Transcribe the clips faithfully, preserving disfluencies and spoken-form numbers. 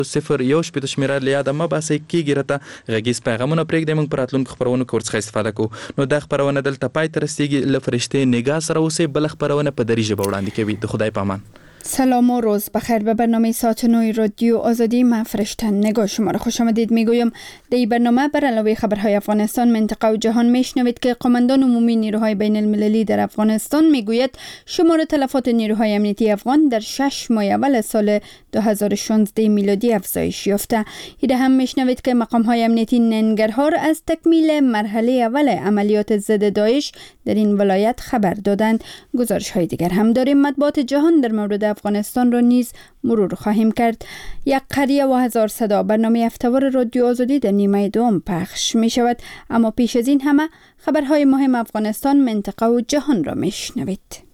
صفر یو شپږ شمیره لیاد ما باسي کیږي رته غږیز پیغامونه پرېږدي موږ پر راتلونکو خبرونو کې ورڅخه استفاده کوو. نو دا خبرونه دلته پای ته رسیږي. له فرشته نگاه سره اوسئ. بل خبرونه په دری ژبه وړاندې کوي. د خدای په امان. سلام و روز بخیر. به برنامه ساعت نوی رادیو آزادی من فرشته نگاه شما را خوش آمدید میگویم. در این برنامه بر علاوه خبرهای افغانستان، منطقه و جهان میشنوید که قماندان عمومی نیروهای بین المللی در افغانستان میگوید شمار تلفات نیروهای امنیتی افغان در شش ماه اول سال دو هزار و شانزده میلادی افزایش یافته. ایده هم میشنوید که مقام های امنیتی ننگرهار از تکمیل مرحله اول عملیات ضد داعش در این ولایت خبر دادند. گزارش های دیگر هم داریم. مطبوعات جهان در مورد افغانستان را نیز مرور خواهیم کرد. یک قریه و هزار صدا برنامه هفته‌وار رادیو آزادی در نیمه دوم پخش می شود. اما پیش از این همه خبرهای مهم افغانستان، منطقه و جهان را می شنوید.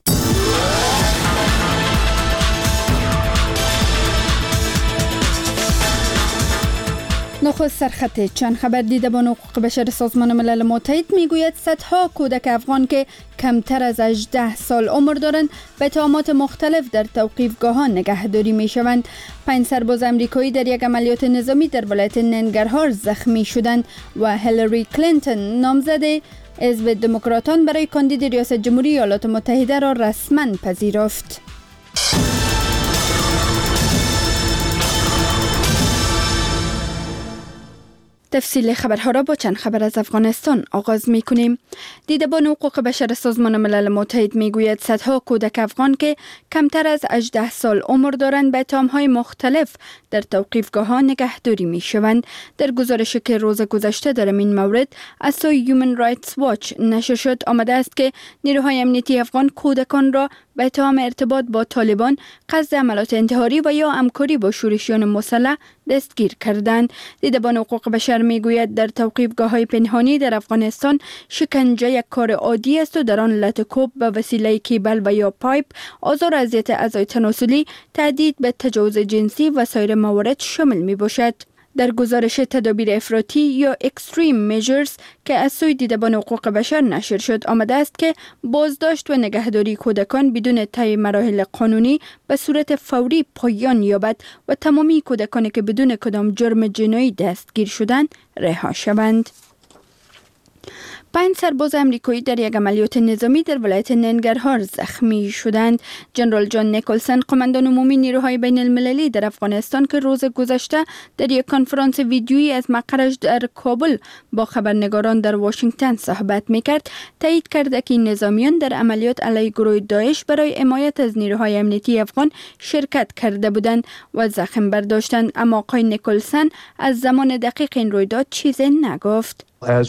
نخست سرخط چند خبر. دیدبان حقوق بشر سازمان ملل متحد میگوید صدها کودک افغان که کمتر از هجده سال عمر دارند به اتهامات مختلف در توقیفگاه‌ها نگهداری میشوند. پنج سرباز امریکایی در یک عملیات نظامی در ولایت ننگرهار زخمی شدند و هیلاری کلینتون نامزد حزب دموکراتان برای کاندید ریاست جمهوری ایالات متحده را رسما پذیرفت. تفصیل خبرها را با چند خبر از افغانستان آغاز می کنیم. دیدبان حقوق بشر سازمان ملل متحد می گوید صدها کودک افغان که کمتر از هجده سال عمر دارند به اتهام‌های مختلف در توقیفگاه‌ها نگهداری می شوند. در گزارشی که روز گذشته در این مورد از سوی هیومن رایتس واچ نشر شد آمده است که نیروهای امنیتی افغان کودکان را به اتهام ارتباط با طالبان، قصد عملیات انتحاری و یا همکاری با شورشیان مسلح دستگیر کردند. دیدبان حقوق بشر میگوید در توقیفگاه‌های پنهانی در افغانستان شکنجه یک کار عادی است و در آن لطکوب به وسیله کیبل و یا پایپ، آزار و اذیت اعضای تناسلی، تهدید به تجاوز جنسی و سایر موارد شامل می باشد. در گزارش تدابیر افراطی یا اکستریم میجرز که از سوی دیدبان حقوق بشر نشر شد آمده است که بازداشت و نگهداری کودکان بدون طی مراحل قانونی به صورت فوری پایان یابد و تمامی کودکانی که بدون کدام جرم جنایی دستگیر شدند رها شوند. پنج سرباز امریکایی در یک عملیات نظامی در ولایت ننگرهار زخمی شدند. جنرال جان نیکلسن، قماندان عمومی نیروهای بین المللی در افغانستان که روز گذشته در یک کنفرانس ویدیویی از مقرش در کابل با خبرنگاران در واشنگتن صحبت میکرد، تایید کرد که نظامیان در عملیات علیه گروه داعش برای حمایت از نیروهای امنیتی افغان شرکت کرده بودند و زخم برداشتند. اما آقای نیکلسن از زمان دقیق این رویداد چیزی نگفت.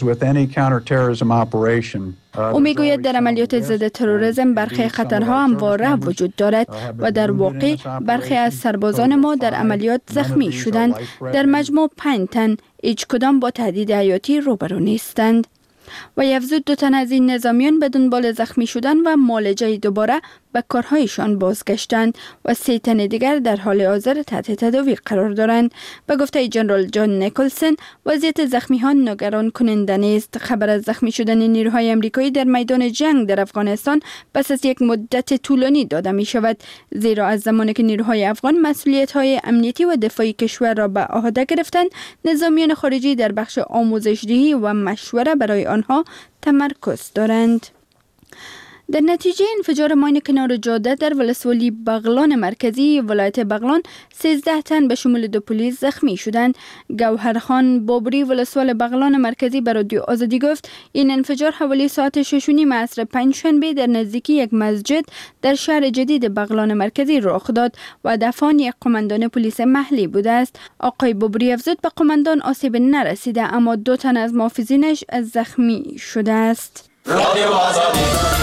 او میگوید در عملیات ضد تروریسم برخی خطرها همواره وجود دارد و در واقع برخی از سربازان ما در عملیات زخمی شدند. در مجموع پنج تن، هیچ کدام با تهدید حیاتی روبرو نیستند. و افزود دو تن از این نظامیان به دنبال زخمی شدن و معالجه دوباره به کارهایشان بازگشتند و سه تن دیگر در حال حاضر تحت تداوی قرار دارند. به گفته جنرال جان نیکلسن، وضعیت زخمی ها نگران کننده نیست. خبر از زخمی شدن نیروهای امریکایی در میدان جنگ در افغانستان پس از یک مدت طولانی داده می شود، زیرا از زمانی که نیروهای افغان مسئولیت های امنیتی و دفاعی کشور را به عهده گرفتند، نظامیان خارجی در بخش آموزش‌دهی و مشوره برای آنها تمرکز دارند. در نتیجه انفجار ماین کنار جاده در ولسوالی بغلان مرکزی ولایت بغلان سیزده تن به شمول دو پلیس زخمی شدند. گوهرخان بابری ولسوال بغلان مرکزی به رادیو آزادی گفت این انفجار حوالی ساعت شش و نیم عصر پنجشنبه در نزدیکی یک مسجد در شهر جدید بغلان مرکزی رخ داد و دفعان یک قماندان پلیس محلی بوده است. آقای بابری افزود به قماندان آسیب نرسیده، اما دو تن از محافظینش زخمی شده است. رادیو آزادی.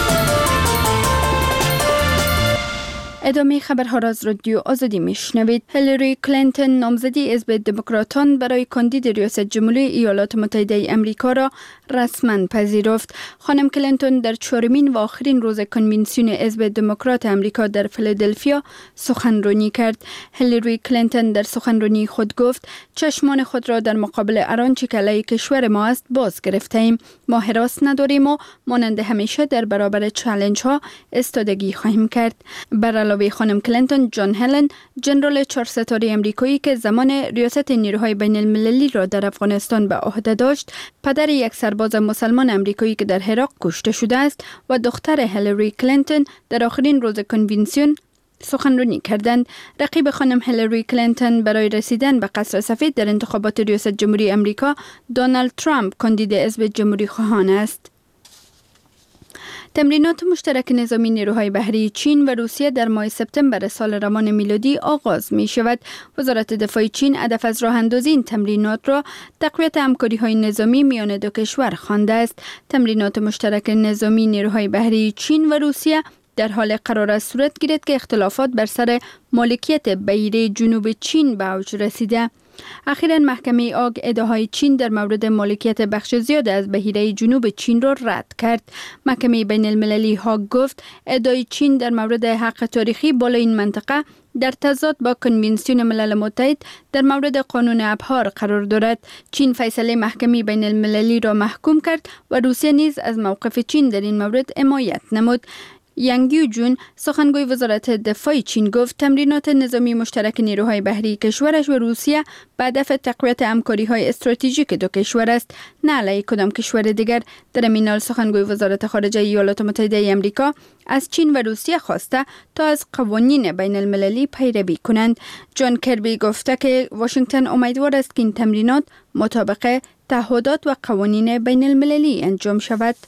ادامه خبرها را از رادیو آزادی میشنوید. هیلاری کلینتون نامزدی حزب دموکراتان برای کاندید ریاست جمهوری ایالات متحده آمریکا را رسما پذیرفت. خانم کلینتون در چهارمین و آخرین روز کنونسیون حزب دموکرات آمریکا در فیلادلفیا سخنرانی کرد. هیلاری کلینتون در سخنرانی خود گفت چشمان خود را در مقابل هر آنچه که علیه کشور ما است باز گرفته‌ایم. ما هراس نداریم و مانند همیشه در برابر چالش ها ایستادگی خواهیم کرد. بر علاوه خانم کلینتون، جان هلن، ژنرال چهار ستاره امریکایی که زمان ریاست نیروهای بین المللی را در افغانستان به عهده داشت، پدر یک سرباز مسلمان امریکایی که در عراق کشته شده است و دختر هیلاری کلینتون در آخرین روز کنونسیون سخنرانی کردند. رقیب خانم هیلاری کلینتون برای رسیدن به قصر سفید در انتخابات ریاست جمهوری امریکا، دونالد ترامپ کاندید حزب جمهوری خواهان است. تمرینات مشترک نظامی نیروهای بحری چین و روسیه در ماه سپتامبر سال روان میلادی آغاز می شود. وزارت دفاع چین هدف از راه اندازی این تمرینات را تقویت همکاری های نظامی میان دو کشور خوانده است. تمرینات مشترک نظامی نیروهای بحری چین و روسیه در حال قرار است صورت گیرد که اختلافات بر سر مالکیت بحیره جنوب چین به اوج رسیده. اخیراً محکمه آگ ادعاهای چین در مورد مالکیت بخش زیاد از بحیره جنوب چین را رد کرد. محکمه بین المللی هاگ گفت ادعای چین در مورد حق تاریخی بالای این منطقه در تضاد با کنوانسیون ملل متحد در مورد قانون ابحار قرار دارد. چین فیصله محکمه بین المللی را محکوم کرد و روسیه نیز از موقف چین در این مورد حمایت نمود. ینگ یوجون، سخنگوی وزارت دفاع چین، گفت تمرینات نظامی مشترک نیروهای بحری کشورش و روسیه به هدف تقویت همکاری‌های استراتژیک دو کشور است، نه علیه کدام کشور دیگر. در این حال سخنگوی وزارت خارجه ایالات متحده آمریکا از چین و روسیه خواسته تا از قوانین بین المللی پیروی کنند. جان کربی گفته که واشنگتن امیدوار است که این تمرینات مطابق تعهدات و قوانین بین المللی انجام شود.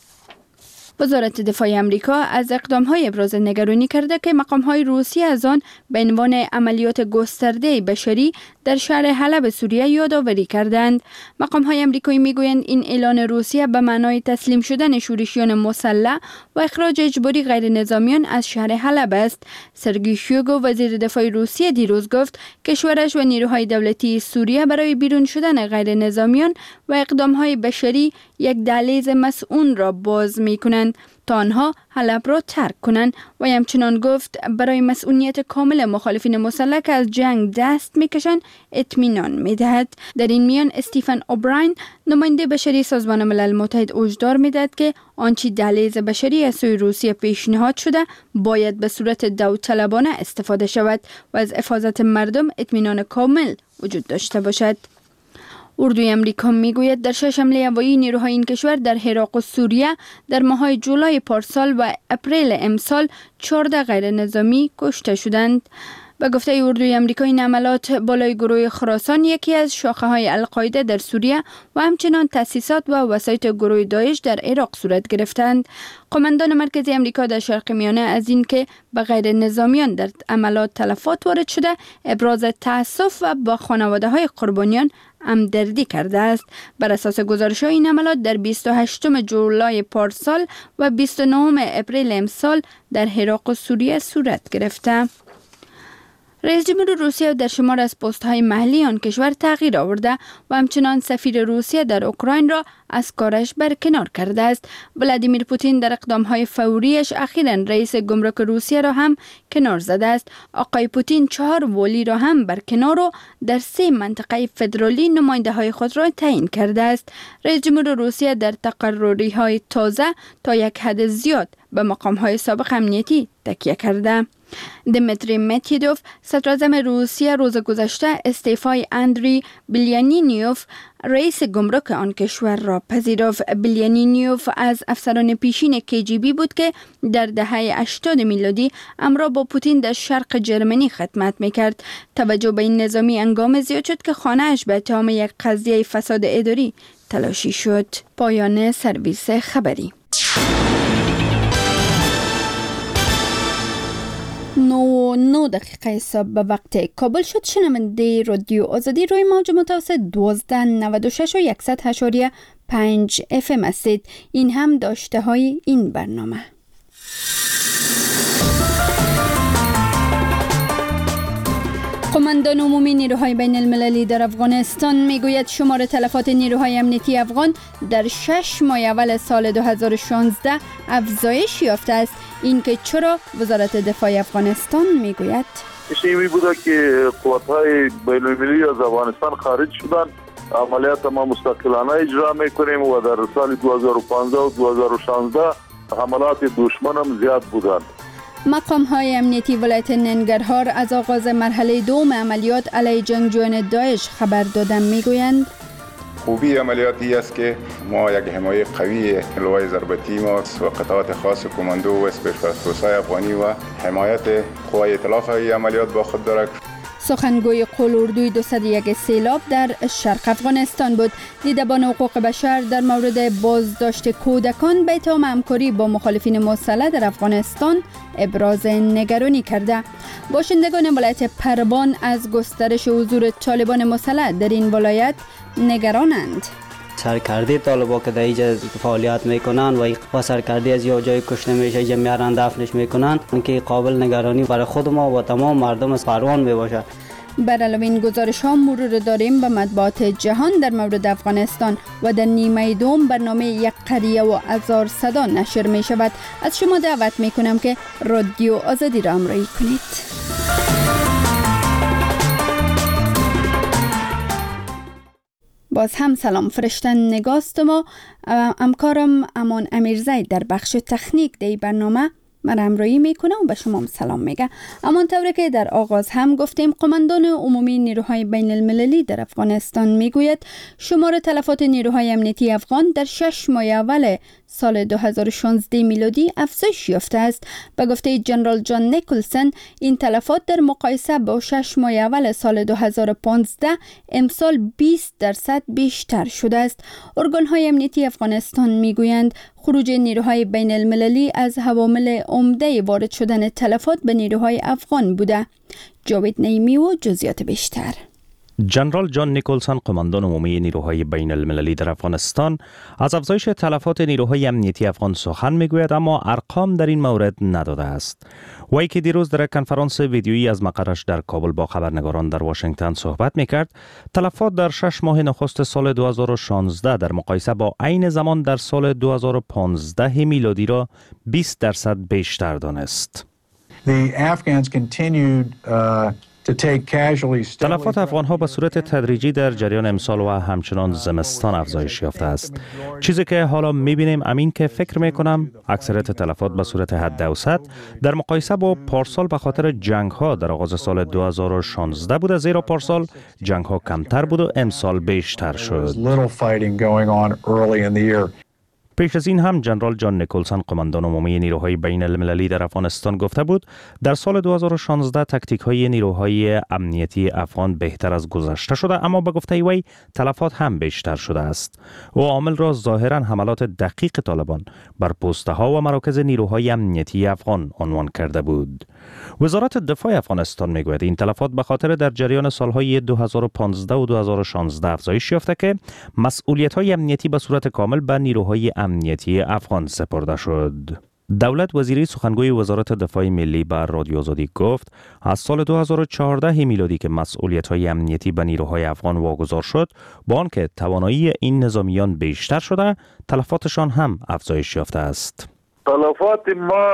وزارت دفاع آمریکا از اقدام‌های ابراز نگرانی کرده که مقام‌های روسیه از آن به عنوان عملیات گسترده بشری در شهر حلب سوریه یادآوری کردند. مقام‌های آمریکایی می‌گویند این اعلان روسیه به معنای تسلیم شدن شورشیان مسلح و اخراج اجباری غیر نظامیان از شهر حلب است. سرگی شویگو، وزیر دفاع روسیه، دیروز گفت کشورش و نیروهای دولتی سوریه برای بیرون شدن غیر نظامیان و اقدام‌های بشری یک دهلیز مسئول را باز می‌کنند تا آنها حلب را ترک کنند و همچنان گفت برای مسئولیت کامل مخالفین مسلح که از جنگ دست میکشند اطمینان میدهد. در این میان استیفن اوبراین، نماینده بشری سازمان ملل متحد، هشدار میدهد که آنچه دهلیز بشری از سوی روسیه پیشنهاد شده باید به صورت داوطلبانه استفاده شود و از حفاظت مردم اطمینان کامل وجود داشته باشد. اردوی امریکا میگوید در شش حمله هوایی نیروهای این کشور در عراق و سوریه در ماه‌های جولای پارسال و اپریل امسال چهارده غیر نظامی کشته شدند. به گفته اردوی امریکا این حملات بالای گروه خراسان، یکی از شاخه‌های القاعده در سوریه و همچنان تأسیسات و وسایط گروه داعش در عراق صورت گرفتند. قماندان مرکزی امریکا در شرق میانه از اینکه به غیر نظامیان در عملات تلفات وارد شده ابراز تأسف و با خانواده‌های قربانیان همدردی کرده است. بر اساس گزارش‌های این عملات در بیست و هشتم جولای پارسال و بیست و نهم اپریل امسال در عراق و سوریه صورت گرفته. رئیس جمهور روسیه در شمار از پست‌های محلی آن کشور تغییر آورده و همچنان سفیر روسیه در اوکراین را از کارش برکنار کرده است. ولادیمیر پوتین در اقدام‌های فوریش اخیراً رئیس گمرک روسیه را هم کنار زده است. آقای پوتین چهار والی را هم برکنار و در سه منطقه فدرالی نماینده‌های خود را تعیین کرده است. رئیس جمهور روسیه در تقرری‌های تازه تا یک حد زیاد به مقام‌های سابق امنیتی تکیه کرده. دمیتری مدودوف، صدراعظم روسیه، روز گذشته استعفای اندری بیلیانینیوف، رئیس گمرک آن کشور را پذیرفت. بیلیانینیوف از افسران پیشین کی جی بی بود که در دهه هشتاد میلادی همراه با پوتین در شرق جرمنی خدمت میکرد. توجه به این نظامی هنگام زیاد شد که خانه‌اش به اتهام یک قضیه فساد اداری تلاشی شد. پایان سرویس خبری. نو نو دقیقه صبح به وقت کابل شد. شنونده رادیو آزادی روی موج متوسط دوازده نود و شش و صد و هشت و پنج اف ام هستید. این هم داشته های این برنامه. قماندان عمومی نیروهای بین المللی در افغانستان میگوید شمار تلفات نیروهای امنیتی افغان در شش ماه اول سال دو هزار و شانزده افزایش یافته است. این که چرا؟ وزارت دفاع افغانستان میگوید شیمی بوده که قوت‌های بین المللی از افغانستان خارج شدن. عملیات ما مستقلانه اجرا میکنیم و در سال دو هزار و پانزده و دو هزار و شانزده حملات دشمن هم زیاد بودند. مقام های امنیتی ولایت ننگرهار از آغاز مرحله دوم عملیات علیه جنگجویان داعش خبر دادن. میگویند خوبی عملیاتی است که ما یک حمایت قوی لوای ضربتی ما و قطعات خاص کماندو و اسپیشال افغانی و حمایت قوای ائتلاف این عملیات با خود دارد. سخنگوی قول اردوی دویست و یک سیلاب در شرق افغانستان بود. دیدبان حقوق بشر در مورد بازداشت کودکان به اتهام همکاری با مخالفین مسلح در افغانستان ابراز نگرانی کرده. باشندگان ولایت پروان از گسترش حضور طالبان مسلح در این ولایت نگرانند. سرکردی طالبان که در اینجا فعالیت میکنن و با سرکردی از یه جای کشته میشه اینجا میارن دفنش میکنن که قابل نگرانی برای خود ما و تمام مردم از پروان میباشه. بر علاوه این گزارش ها مرور داریم به مطبوعات جهان در مورد افغانستان و در نیمه دوم برنامه یک قریه و هزار صدا نشر می شود. از شما دعوت می کنم که رادیو آزادی را همراهی کنید. باز هم سلام فرشتن نگاست ما همکارم امان امیرزاید در بخش تکنیک دی برنامه من همراهی میکنه و به شما سلام میگه. اما طوری که در آغاز هم گفتیم قماندان عمومی نیروهای بین المللی در افغانستان میگوید شمار تلفات نیروهای امنیتی افغان در شش ماه اول سال دو هزار و شانزده میلادی افزایش یافته است. به گفته جنرال جان نیکلسن این تلفات در مقایسه با شش ماه اول سال دو هزار و پانزده امسال بیست درصد بیشتر شده است. ارگان‌های امنیتی افغانستان میگویند خروج نیروهای بین المللی از عوامل عمده وارد شدن تلفات به نیروهای افغان بوده. جاوید نعیمی و جزئیات بیشتر. جنرال جان نیکلسن قماندان عمومی نیروهای بین المللی در افغانستان از افزایش تلفات نیروهای امنیتی افغان سخن میگوید اما ارقام در این مورد نداده است. وی که دیروز در کنفرانس ویدیویی از مقرش در کابل با خبرنگاران در واشنگتن صحبت میکرد، تلفات در شش ماه نخست سال دو هزار و شانزده در مقایسه با عین زمان در سال دو هزار و پانزده میلادی را بیست درصد بیشتر دانست. The Afghans continued uh... تلفات افغان‌ها به صورت تدریجی در جریان امسال و همچنان زمستان افزایش یافته است. چیزی که حالا می‌بینیم امین که فکر می‌کنم اکثریت تلفات به صورت حد اوسط در مقایسه با پارسال به خاطر جنگ‌ها در آغاز سال دو هزار و شانزده بود، زیرا پارسال جنگ‌ها کمتر بود و امسال بیشتر شد. پیش از این هم جنرال جان نیکلسن قماندان عمومی نیروهای بین المللی در افغانستان گفته بود در سال دو هزار و شانزده تاکتیک های نیروهای امنیتی افغان بهتر از گذشته شده، اما به گفته وی تلفات هم بیشتر شده است. او عامل را ظاهرا حملات دقیق طالبان بر پوسته ها و مراکز نیروهای امنیتی افغان عنوان کرده بود. وزارت دفاع افغانستان میگوید این تلفات به خاطر در جریان سالهای دو هزار و پانزده و دو هزار و شانزده افزایش یافته که مسئولیت‌های امنیتی به صورت کامل به نیروهای امنیتی افغان سپرده شد. دولت وزیری سخنگوی وزارت دفاع ملی بر رادیو آزادی گفت از سال دو هزار و چهارده میلادی که مسئولیت‌های امنیتی به نیروهای افغان واگذار شد، با آنکه توانایی این نظامیان بیشتر شده، تلفاتشان هم افزایش یافته است. تلفات ما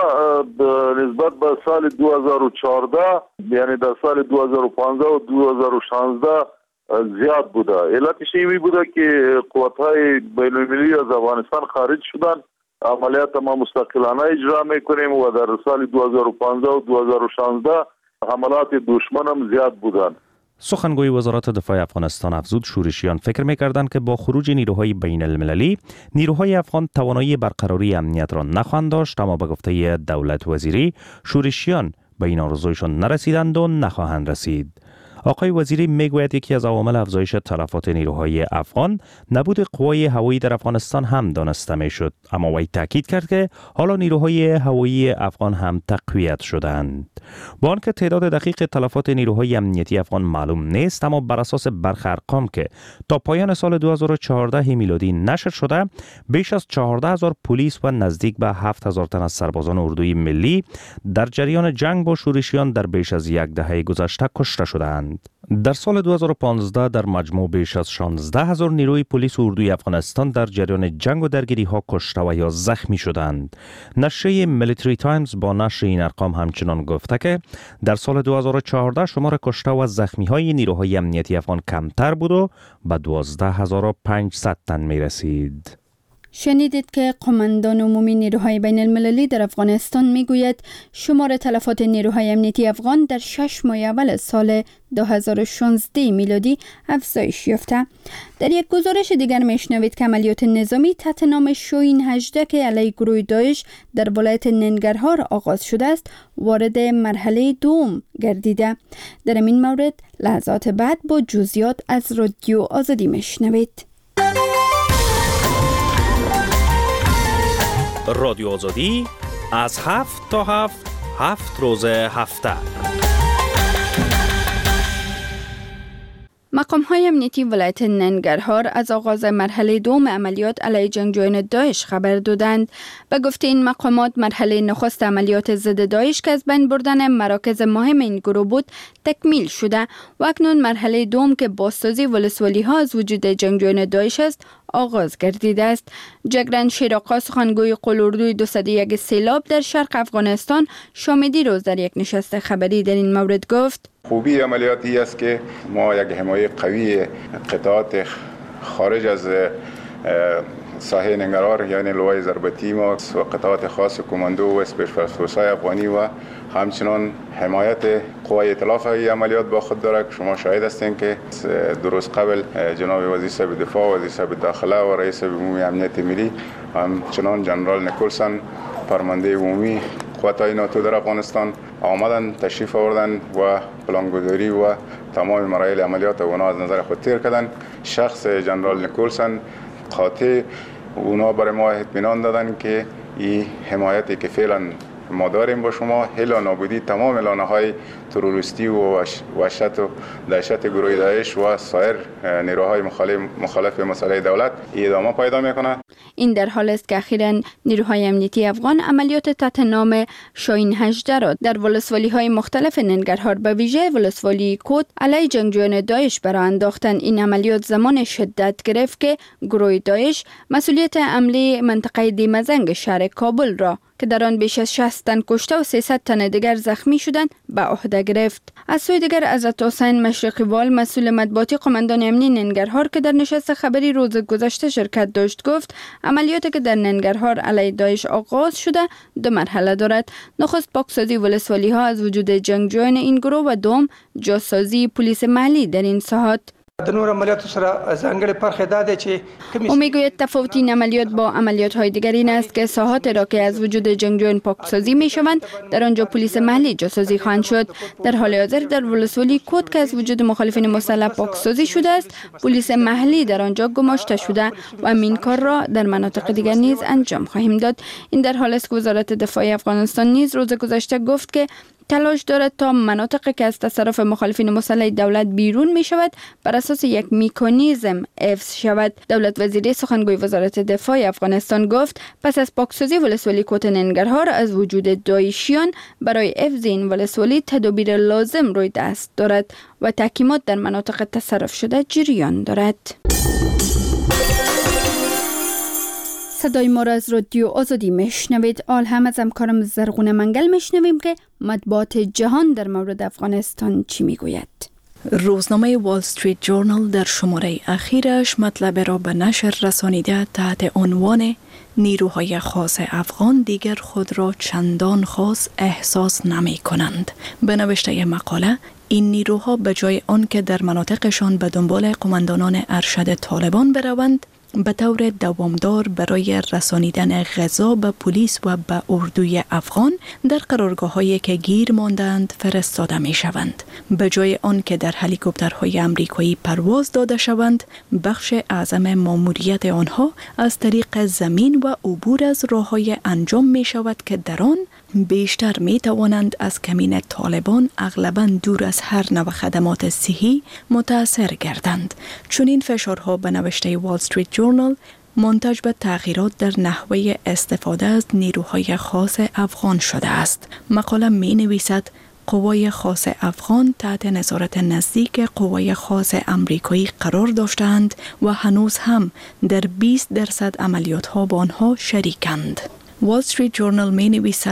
نسبت به سال دو هزار و چهارده یعنی در سال دو هزار و پانزده و دو هزار و شانزده زیاد بوده. علتش این بوده که قوت‌های بین‌المللی از افغانستان خارج شدن. عملیات ما مستقلانه اجرا میکنیم و در سال دو هزار و پانزده و دو هزار و شانزده حملات دشمن هم زیاد بودند. سخنگوی وزارت دفاع افغانستان افزود شورشیان فکر می‌کردند که با خروج نیروهای بین المللی نیروهای افغان توانایی برقراری امنیت را نخواهند داشت، اما به گفته دولت وزیری شورشیان به این آرزویشان نرسیدند و نخواهند رسید. آقای وزیری میگوید یکی از عوامل افزایش تلفات نیروهای افغان نبود قوای هوایی در افغانستان هم دانسته میشد، اما وی تاکید کرد که حالا نیروهای هوایی افغان هم تقویت شدند. با آنکه تعداد دقیق تلفات نیروهای امنیتی افغان معلوم نیست، اما بر اساس برخی ارقام که تا پایان سال دو هزار و چهارده میلادی نشر شده، بیش از چهارده هزار پلیس و نزدیک به هفت هزار تن از سربازان اردوی ملی در جریان جنگ با شورشیان در بیش از یک دهه گذشته کشته شدند. در سال دو هزار و پانزده در مجموع بیش از شانزده هزار نیروی پلیس و اردوی افغانستان در جریان جنگ و درگیری ها کشته و یا زخمی شدند. نشریه میلیتری تایمز با نشر این ارقام همچنان گفته که در سال دو هزار و چهارده شمار کشته و زخمی های نیروهای امنیتی افغان کمتر بود و به دوازده هزار و پانصد تن می رسید. شنیدید که قماندان عمومی نیروهای بین المللی در افغانستان میگوید شمار تلفات نیروهای امنیتی افغان در شش ماه اول سال دو هزار و شانزده میلادی افزایش یافته. در یک گزارش دیگر میشنوید که عملیات نظامی تحت نام شوین هجده که علیه گروه داعش در ولایت ننگرهار آغاز شده است وارد مرحله دوم گردیده. در این مورد لحظات بعد با جزئیات از رادیو آزادی میشنوید. رادیو آزادی از هفت تا هفت هفت روز هفته. مقام‌های امنیتی ولایت ننگرهار از آغاز مرحله دوم عملیات علیه جنگجویان داعش خبر دادند. به گفته این مقامات مرحله نخست عملیات ضد داعش که از بین بردن مراکز مهم این گروه بود تکمیل شده و اکنون مرحله دوم که بازسازی ولسوالی‌ها از وجود جنگجویان داعش است آغاز گردیده است. جگرن شیراقا سخنگوی قلوردوی دویست و یک سیلاب در شرق افغانستان شامیدی روز در یک نشست خبری در این مورد گفت: خوبی عملیاتی است که ما یک حمایت قوی قطعات خارج از ساحه ننگرهار یعنی لوای ضربتی ما و قطعات خاص کماندو و اسپیشال فورس‌های افغانی و همچنان حمایت قوای ائتلاف این عملیات با خود دارد. شما شاهد هستین که درست قبل جناب وزیر صاحب دفاع، وزیر صاحب داخله و رئیس عمومی امنیت ملی همچنان جنرال نیکولسون فرمانده عمومی قوات‌های ناتو در افغانستان آمدن، تشریف آوردن و پلانگذاری و تمام مراحل عملیات اونا از نظر خود تیر کردن. شخص جنرال نیکولسون قاطع اونا برای ما اطمینان دادن که این حمایتی که فعلا ما داریم با شما هلا نابودی تمام اعلانه‌های تروریستی و وحشت و دهشت گروه داعش و سایر نیروهای مخالف مخالف مسئله دولت ادامه پیدا میکنه. این در حال است که اخیراً نیروهای امنیتی افغان عملیات تحت نام شاین هجده را در ولسوالی‌های مختلف ننگرهار به ویژه ولسوالی کود علیه جنگجویان داعش برآ انداختند. این عملیات زمان شدت گرفت که گروه داعش مسئولیت عملی منطقه دیمزنگ شهر کابل را که در آن بیش از شصت تن کشته و سیصد تن دیگر زخمی شدند به عهده گرفت. از سوی دیگر حضرت حسین مشرقی وال مسئول مطبوعاتی قماندان امنی ننگرهار که در نشست خبری روز گذشته شرکت داشت گفت عملیاتی که در ننگرهار علیه داعش آغاز شده دو مرحله دارد. نخست پاکسازی ولسوالی ها از وجود جنگجویان این گروه و دوم جاسازی پلیس محلی در این ساحات. د نور عملیاتو سره ځانګړې برخه ده چې او میگوید تفاوت این عملیات با عملیات های دیگر این است که ساحات را که از وجود جنگجویان پاکسازی می شوند در آنجا پلیس محلی جاسازی خواهند شد. در حال حاضر در ولسوالی کود که از وجود مخالفین مسلح پاکسازی شده است پلیس محلی در آنجا گماشته شده و همین کار را در مناطق دیگر نیز انجام خواهیم داد. این در حال است که وزارت دفاع افغانستان نیز روز گذشته گفت که تلاش دارد تا مناطقی که از تصرف مخالفین مسلح دولت بیرون می شود بر اساس یک میکانیزم حفظ شود. دولت وزیری سخنگوی وزارت دفاع افغانستان گفت پس از پاکسازی ولسوالی کوت ننگرهار از وجود داعشیان برای حفظ این ولسوالی تدابیر لازم روی دست دارد و تحکیمات در مناطق تصرف شده جریان دارد. صدای ما را از رادیو آزادی میشنوید. آل هم از همکارم زرغون منگل میشنویم که مطبوعات جهان در مورد افغانستان چی میگوید. روزنامه وال استریت جورنال در شماره اخیرش مطلب را به نشر رسانیده تحت عنوان نیروهای خاص افغان دیگر خود را چندان خاص احساس نمی کنند. به نوشته مقاله این نیروها به جای آن که در مناطقشان به دنبال قماندانان ارشد طالبان بروند به طور دوامدار برای رسانیدن غذا به پلیس و به اردوی افغان در قرارگاه‌هایی که گیر ماندند فرستاده می‌شوند. به جای آن که در هلیکوپترهای آمریکایی پرواز داده شوند، بخش اعظم ماموریت آنها از طریق زمین و عبور از راه‌های انجام می‌شود که در آن بیشتر می توانند از کمین طالبان اغلباً دور از هر نوع خدمات صحی متاثر گردند. چون این فشارها به نوشته وال استریت جورنال منتج به تغییرات در نحوه استفاده از نیروهای خاص افغان شده است. مقاله می نویسد قوای خاص افغان تحت نظارت نزدیک قوای خاص امریکایی قرار داشتند و هنوز هم در بیست درصد عملیات ها با آنها شریکند. وال استریت جورنال می نویسد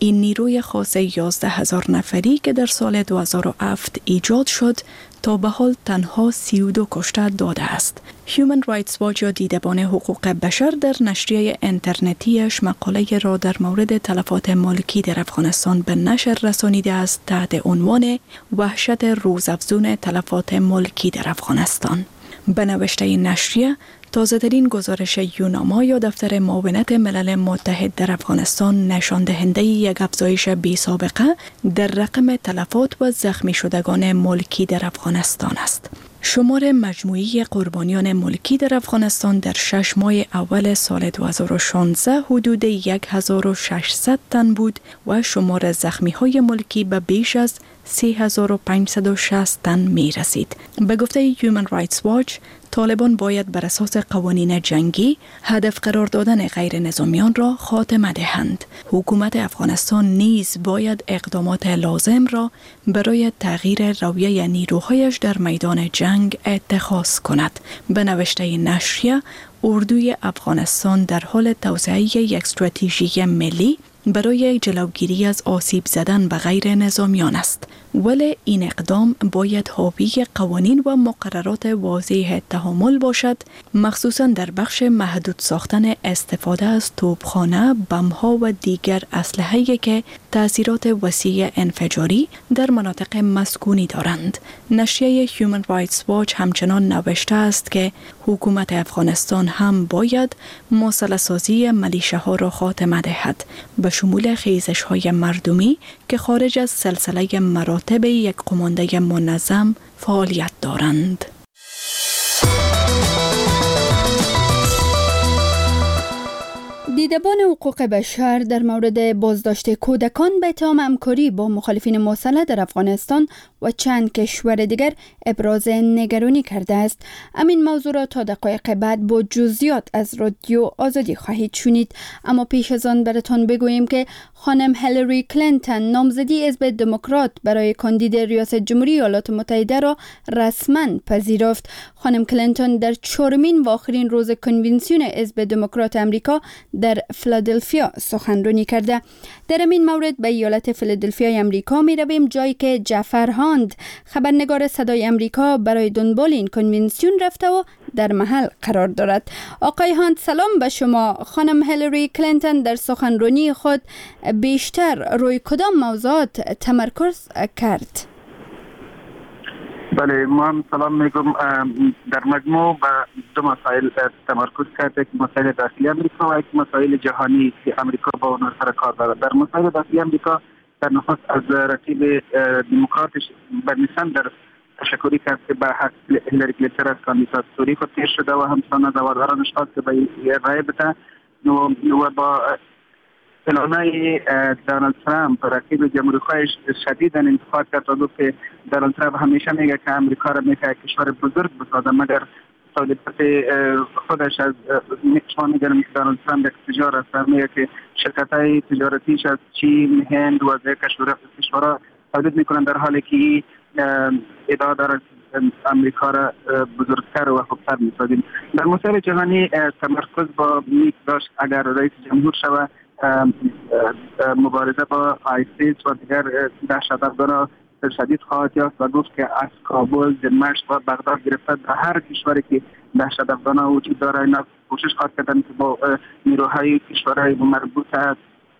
این نیروی خاص یازده هزار نفری که در سال دو هزار و هفت ایجاد شد تا به حال تنها سی و دو کشته داده است. هیومن رایتس واچ یا دیدبان حقوق بشر در نشریه اینترنتیش مقاله را در مورد تلفات مالکی در افغانستان به نشر رسانیده است تحت عنوان وحشت روزافزون تلفات مالکی در افغانستان. به نوشته نشریه، تازه ترین گزارش یوناما یا دفتر معاونت ملل متحد در افغانستان نشان دهنده یک افزایش بی سابقه در رقم تلفات و زخمی شدگان ملکی در افغانستان است. شمار مجموعی قربانیان ملکی در افغانستان در شش ماه اول سال دو هزار و شانزده حدود هزار و ششصد تن بود و شمار زخمی های ملکی به بیش از سه هزار و پانصد و شصت تن می رسید. به گفته Human Rights Watch، طالبان باید بر اساس قوانین جنگی هدف قرار دادن غیر نظامیان را خاتمه دهند. حکومت افغانستان نیز باید اقدامات لازم را برای تغییر رویه نیروهایش در میدان جنگ اتخاذ کند. به نوشته نشریه، اردوی افغانستان در حال توسعه یک استراتژی ملی برای جلوگیری از آسیب زدن به غیر نظامیان است، ولی این اقدام باید حاوی قوانین و مقررات واضح تعامل باشد، مخصوصا در بخش محدود ساختن استفاده از توپخانه، بم‌ها و دیگر اسلحه‌ای که تأثیرات وسیع انفجاری در مناطق مسکونی دارند. نشریه Human Rights Watch همچنان نوشته است که حکومت افغانستان هم باید مسلح‌سازی ملیشه‌ها را خاتمه دهد، به شمول خیزش‌های مردمی که خارج از سلسله مراتب یک قمانده منظم فعالیت دارند. دیدبان حقوق بشر در مورد بازداشت کودکان به اتهام همکاری با مخالفین مسلح در افغانستان و چند کشور دیگر ابراز نگرانی کرده است. همین موضوع را تا دقایق بعد با جزئیات از رادیو آزادی خواهید شنید، اما پیش از آن براتان بگوییم که خانم هیلاری کلینتون نامزدی حزب دموکرات برای کاندید ریاست جمهوری ایالات متحده را رسما پذیرفت. خانم کلینتون در چهارمین و آخرین روز کنونسیون حزب دموکرات امریکا در فیلادلفیا سخنرانی کرده. در این مورد به ایالت فیلادلفیا امریکا می رویم، جایی که جعفر هاند خبرنگار صدای امریکا برای دنبال این کنونسیون رفته و در محل قرار دارد. آقای هاند، سلام به شما. خانم هیلاری کلینتون در سخنرانی خود بیشتر روی کدام موضوعات تمرکز کرد؟ بله، ما هم سلام میگم. در مجموع به دو مسائل تمرکز کرده که مسائل داخلی امریکا و یک مسائل جهانی که امریکا با اون سر کار دارد. در مسائل داخلی امریکا در نخست از رقیب دموکراتش برنیسن در تشکری کرد که به حق هیلاری کلینتون از کاندیداتوری خود تیر شده و همچنان از هوادارانش خواست که به رای بده و با اعلانای دونالد ترامپ رقیب جمهوری‌خواهش شدیداً انتقاد کرد و گفت که دونالد ترامپ همیشه میگه که امریکا را میخواد کشور بزرگ بسازه، مگر سالبت خودش از شما میگن که دونالد ترامپ یک تجار است، میگه که شرکت‌های تجارتیش از چین، هند و دیگر کشورها تولید میکنن، در حالی که ادعا دارد امریکا را بزرگتر و خوبتر میسازیم. در مسائل جهانی تمرکز با نیک داشت اگر رئیس جمهور شود مبارزه با آیسیس و دیگر دهشت‌افکاران شدید خواهد یافت و گفت که از کابل، دمشق و بغداد گرفته در هر کشوری که دهشت‌افکاران وجود داره اینا کوشش خواهد کردن که با نیروهای کشورهای مربوط است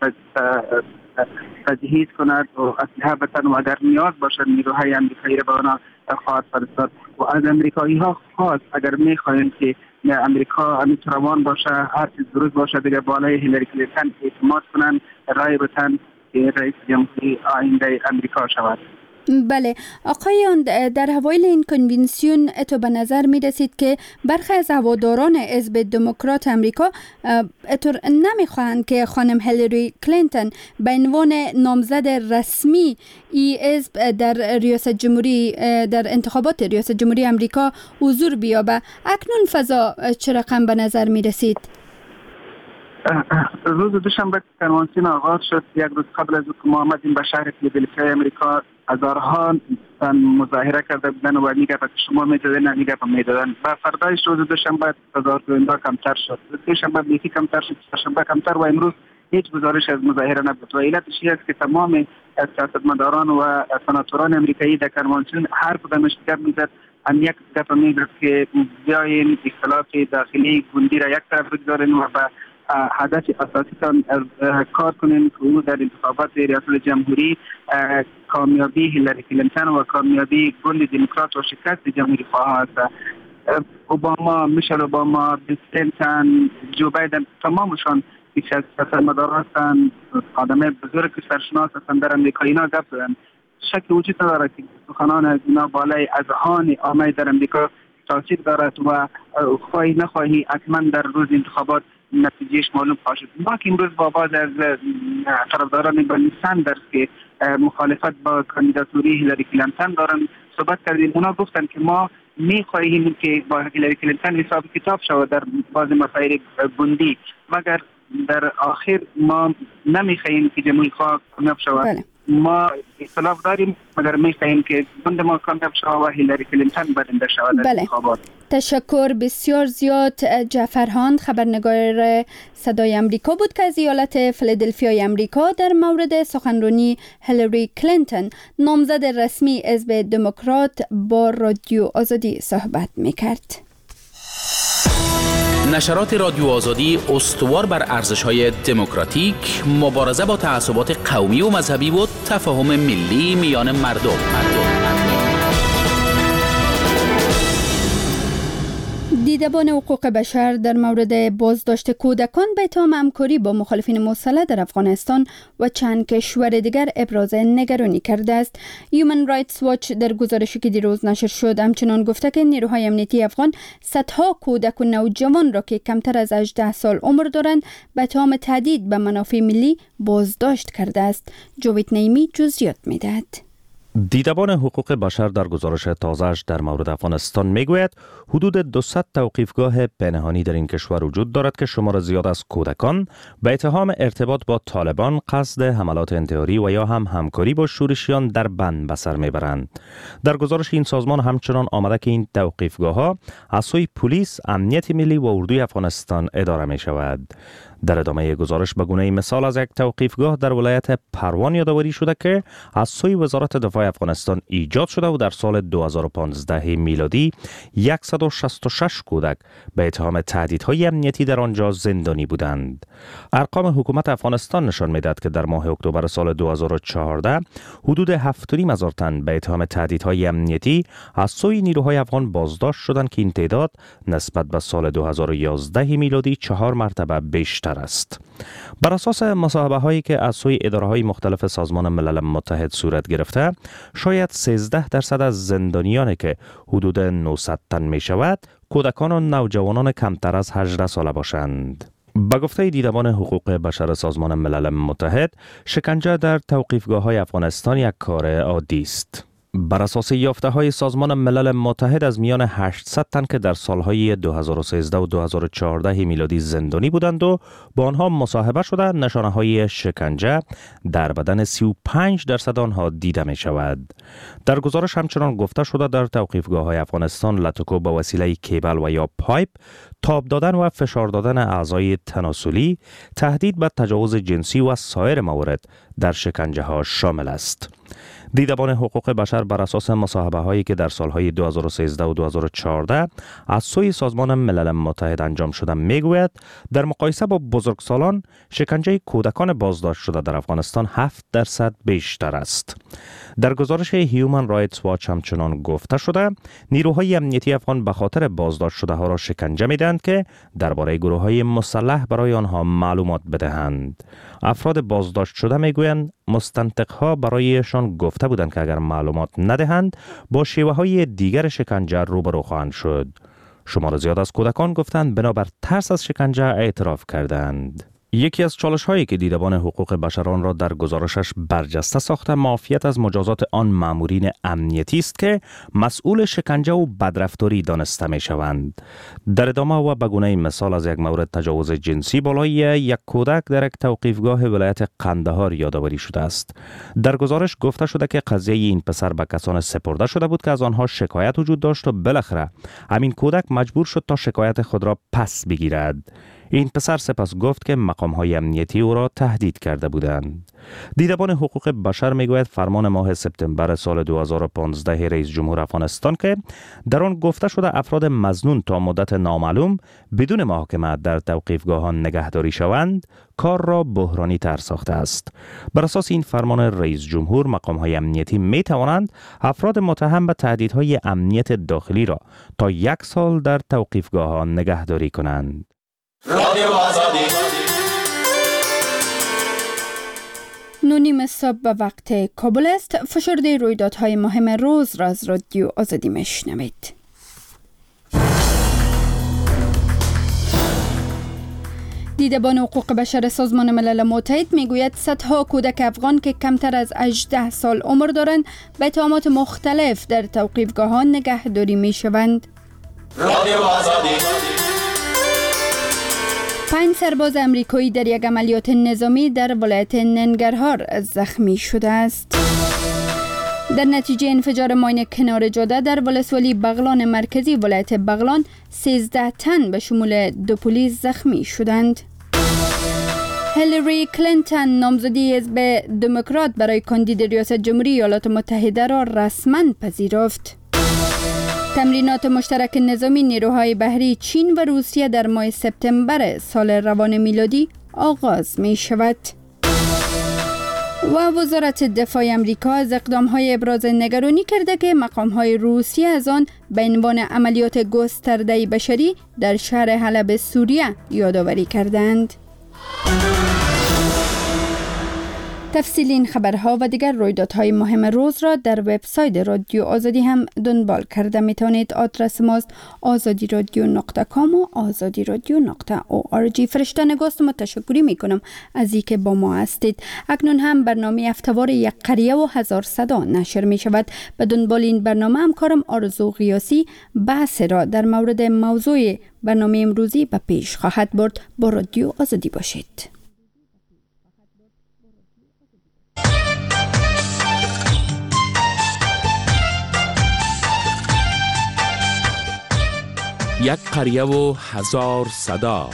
تجهیز کند و اسلحه بتن و اگر نیاز باشد نیروهای امریکایی را به آنها خواهد فرستاد و از امریکایی ها خواست اگر میخواهند که امریکا امیتروان باشه، هر چیز درست باشه، دیگه بالای هیلاری کلینتون اعتماد کنند، رای بتن که رئیس جمهوری آینده امریکا شود. بله آقایان، در حوایل این کنونسیون اتو به نظر می رسید که برخی از هواداران حزب دموکرات امریکا اتور نمیخواهند که خانم هیلاری کلینتون به عنوان نامزد رسمی ای حزب در ریاست جمهوری در انتخابات ریاست جمهوری امریکا حضور بیابه. اکنون فضا چه رقم به نظر می رسید؟ روز دوشنبه کنوانسیون آغاز شد. یک روز قبل از که ما آمدیم به شهر فیلادلفیا امریکا هزارها تن مظاهره کرده بودن و میگه که شما میدادن نه میگه میدادن. و فردایش روز دوشنبه تظاهرکننده کمتر شد، دوشنبه بیخی کمتر شد، سه‌شنبه کمتر و امروز هیچ گزارش از مظاهره نبود و علتش این است که تمام سیاستمداران و سناتوران امریکایی در کنوانسیون هر کدامش گپ میزد، هم یک گپ میزد که بیاین اختلاف داخلی گوندی را یک طرف بگذارین و به هدف اساسیتان کار کنین که او در انتخابات ریاست جمهوری کامیابی هیلاری کلینتون و کامیابی گوند دموکرات و شکست جمهوری خواه است. اوباما، میشل اوباما، بیل کلینتون، جو بایدن تمامشان یک از سیاستمداران هستند، آدمای بزرگ سرشناس هستند در امریکا. اینا گپ زدن. شک وجود نداره که سخنان از اینا بالای اذهان عامه در امریکا تاثیر دارد و خواهی نخواهی حتما در روز انتخابات نتیجهش معلوم خواهد شد. ما که امروز با بعض از طرفداران برنی سندرز که مخالفت با کاندیداتوری هیلاری کلینتون دارن صحبت کردیم. اونا گفتن که ما می‌خواهیم که با هیلاری کلینتون حساب کتاب شود در بعض مسائل گوندی، مگر در آخر ما نمی‌خواهیم که جمهوری خواه کامیاب شود. بله. ما اختلاف داریم مگر می‌خواهیم که گوند ما کامیاب شود و هیلاری کلینتون برنده شود در انتخابات. تشکر بسیار زیاد. جعفرهاند خبرنگار صدای امریکا بود که از ایالت فیلادلفیای امریکا در مورد سخنرانی هیلاری کلینتون نامزد رسمی حزب دموکرات با رادیو آزادی صحبت می‌کرد. نشرات رادیو آزادی استوار بر ارزش‌های دموکراتیک، مبارزه با تعصبات قومی و مذهبی و تفاهم ملی میان مردم. مردم. دیدبان حقوق بشر در مورد بازداشت کودکان به اتهام همکاری با مخالفین مسلح در افغانستان و چند کشور دیگر ابراز نگرانی کرده است. هیومن رایتس واچ در گزارشی که دیروز نشر شد همچنان گفته که نیروهای امنیتی افغان صدها کودک و نوجوان را که کمتر از هجده سال عمر دارند به اتهام تهدید به منافع ملی بازداشت کرده است. جاوید نعیمی جزئیات می‌دهد. دیدبان حقوق بشر در گزارش تازه‌اش در مورد افغانستان میگوید حدود دویست توقیفگاه پنهانی در این کشور وجود دارد که شمار زیاد از کودکان به اتهام ارتباط با طالبان، قصد حملات انتحاری و یا هم همکاری با شورشیان در بند به سر میبرند. در گزارش این سازمان همچنان آمده که این توقیفگاه‌ها از سوی پلیس، امنیت ملی و اردوی افغانستان اداره می شود. در ادامه گزارش به گونه مثال از یک توقیفگاه در ولایت پروان یادآوری شده که از سوی وزارت دفاع افغانستان ایجاد شده و در سال دو هزار و پانزده میلادی صد و شصت و شش کودک به اتهام تهدیدهای امنیتی در آنجا زندانی بودند. ارقام حکومت افغانستان نشان می‌دهد که در ماه اکتبر سال دو هزار و چهارده حدود هفت و نیم هزار تن به اتهام تهدیدهای امنیتی از سوی نیروهای افغان بازداشت شدند که این تعداد نسبت به سال دو هزار و یازده میلادی چهار مرتبه بیشتر است. بر اساس مصاحبه هایی که از سوی اداره های مختلف سازمان ملل متحد صورت گرفته، شاید سیزده درصد از زندانیانی که حدود نهصد تن می شود کودکان و نوجوانان کمتر از هجده ساله باشند. با گفته دیدبان حقوق بشر سازمان ملل متحد، شکنجه در توقیفگاه های افغانستان یک کار عادی است. بر اساس یافته های سازمان ملل متحد از میان هشتصد تن که در سالهای دو هزار و سیزده و دو هزار و چهارده میلادی زندانی بودند و با آنها مصاحبه شده، نشانه های شکنجه در بدن سی و پنج درصد آنها دیده می شود. در گزارش همچنان گفته شده در توقیفگاه های افغانستان لطکو به وسیله کیبل و یا پایپ، تاب دادن و فشار دادن اعضای تناسلی، تهدید به تجاوز جنسی و سایر موارد در شکنجه ها شامل است. دیدبان حقوق بشر بر اساس مصاحبه هایی که در سالهای دو هزار و سیزده و دو هزار و چهارده از سوی سازمان ملل متحد انجام شده میگوید در مقایسه با بزرگسالان شکنجه کودکان بازداشت شده در افغانستان هفت درصد بیشتر است. در گزارش هیومن رایتس واچ همچنان گفته شده نیروهای امنیتی افغان به خاطر بازداشت شده ها را شکنجه میدهند که درباره گروه های مسلح برای آنها معلومات بدهند. افراد بازداشت شده میگویند مستنطق ها برایشان گفته بودند که اگر معلومات ندهند با شیوه های دیگر شکنجه روبرو خواهند شد. شمار زیاد از کودکان گفتند بنابر ترس از شکنجه اعتراف کردند. یکی از چالش هایی که دیدبان حقوق بشران را در گزارشش برجسته ساخته معافیت از مجازات آن مامورین امنیتی است که مسئول شکنجه و بدرفتاری دانسته می شوند. در ادامه و به گونه مثال از یک مورد تجاوز جنسی بالای یک کودک در یک توقیفگاه ولایت قندهار یادآوری شده است. در گزارش گفته شده که قضیه این پسر به کسان سپرده شده بود که از آنها شکایت وجود داشت و بالاخره همین کودک مجبور شد تا شکایت خود را پس بگیرد. این پسر سپس گفت که مقام‌های امنیتی او را تهدید کرده بودند. دیدبان حقوق بشر میگوید فرمان ماه سپتامبر سال دو هزار و پانزده رئیس جمهور افغانستان که در آن گفته شده افراد مظنون تا مدت نامعلوم بدون محاکمه در توقیفگاهان نگهداری شوند، کار را بحرانی تر ساخته است. بر اساس این فرمان رئیس جمهور، مقام‌های امنیتی می توانند افراد متهم به تهدیدهای امنیت داخلی را تا یک سال در توقیفگاهان نگهداری کنند. نونیم صبح به وقت کابل است. فشرده رویدادهای مهم روز را از رادیو آزادی میشنوید. دیدبان حقوق بشر سازمان ملل متحد میگوید صدها کودک افغان که کمتر از هجده سال عمر دارند به اتهامات مختلف در توقیفگاهان نگهداری میشوند. پنج سرباز امریکایی در یک عملیات نظامی در ولایت ننگرهار زخمی شده است. در نتیجه انفجار ماین کنار جاده در ولسوالی بغلان مرکزی ولایت بغلان سیزده تن به شمول دو پلیس زخمی شدند. هیلاری کلینتون نامزدی حزب دموکرات برای کاندید ریاست جمهوری ایالات متحده را رسما پذیرفت. تمرینات مشترک نظامی نیروهای بحری چین و روسیه در ماه سپتامبر سال روان میلادی آغاز می شود. و وزارت دفاع امریکا از اقدام‌های ابراز نگرانی کرده که مقام‌های روسیه از آن به عنوان عملیات گسترده بشری در شهر حلب سوریه یادآوری کردند. تفصیل این خبرها و دیگر رویدادهای مهم روز را در وبسایت رادیو آزادی هم دنبال کرده می توانید. آدرس ماست آزادی رادیو نقطه کام و آزادی رادیو نقطه او آر جی. فرشته نگاست و تشکری می کنم از اینکه با ما هستید. اکنون هم برنامه هفته‌وار یک قریه و هزار صدا نشر می شود. به دنبال این برنامه همکارم آرزو غیاسی بحث را در مورد موضوع برنامه امروزی به پیش خواهد برد. با رادیو آزادی باشید. یک قریه و هزار صدا.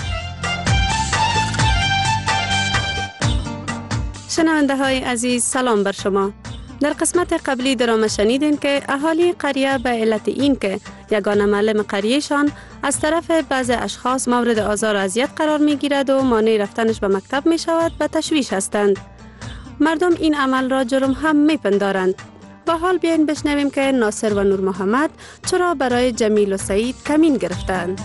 شنونده های عزیز، سلام بر شما. در قسمت قبلی درامه شنیدین که اهالی قریه به علت این که یگانه معلم قریهشان از طرف بعض اشخاص مورد آزار و اذیت قرار می گیرد و مانع رفتنش به مکتب می شود به تشویش هستند. مردم این عمل را جرم هم می پندارند. با حال بیاین بشنویم که ناصر و نور محمد چرا برای جمیل و سعید کمین گرفتند.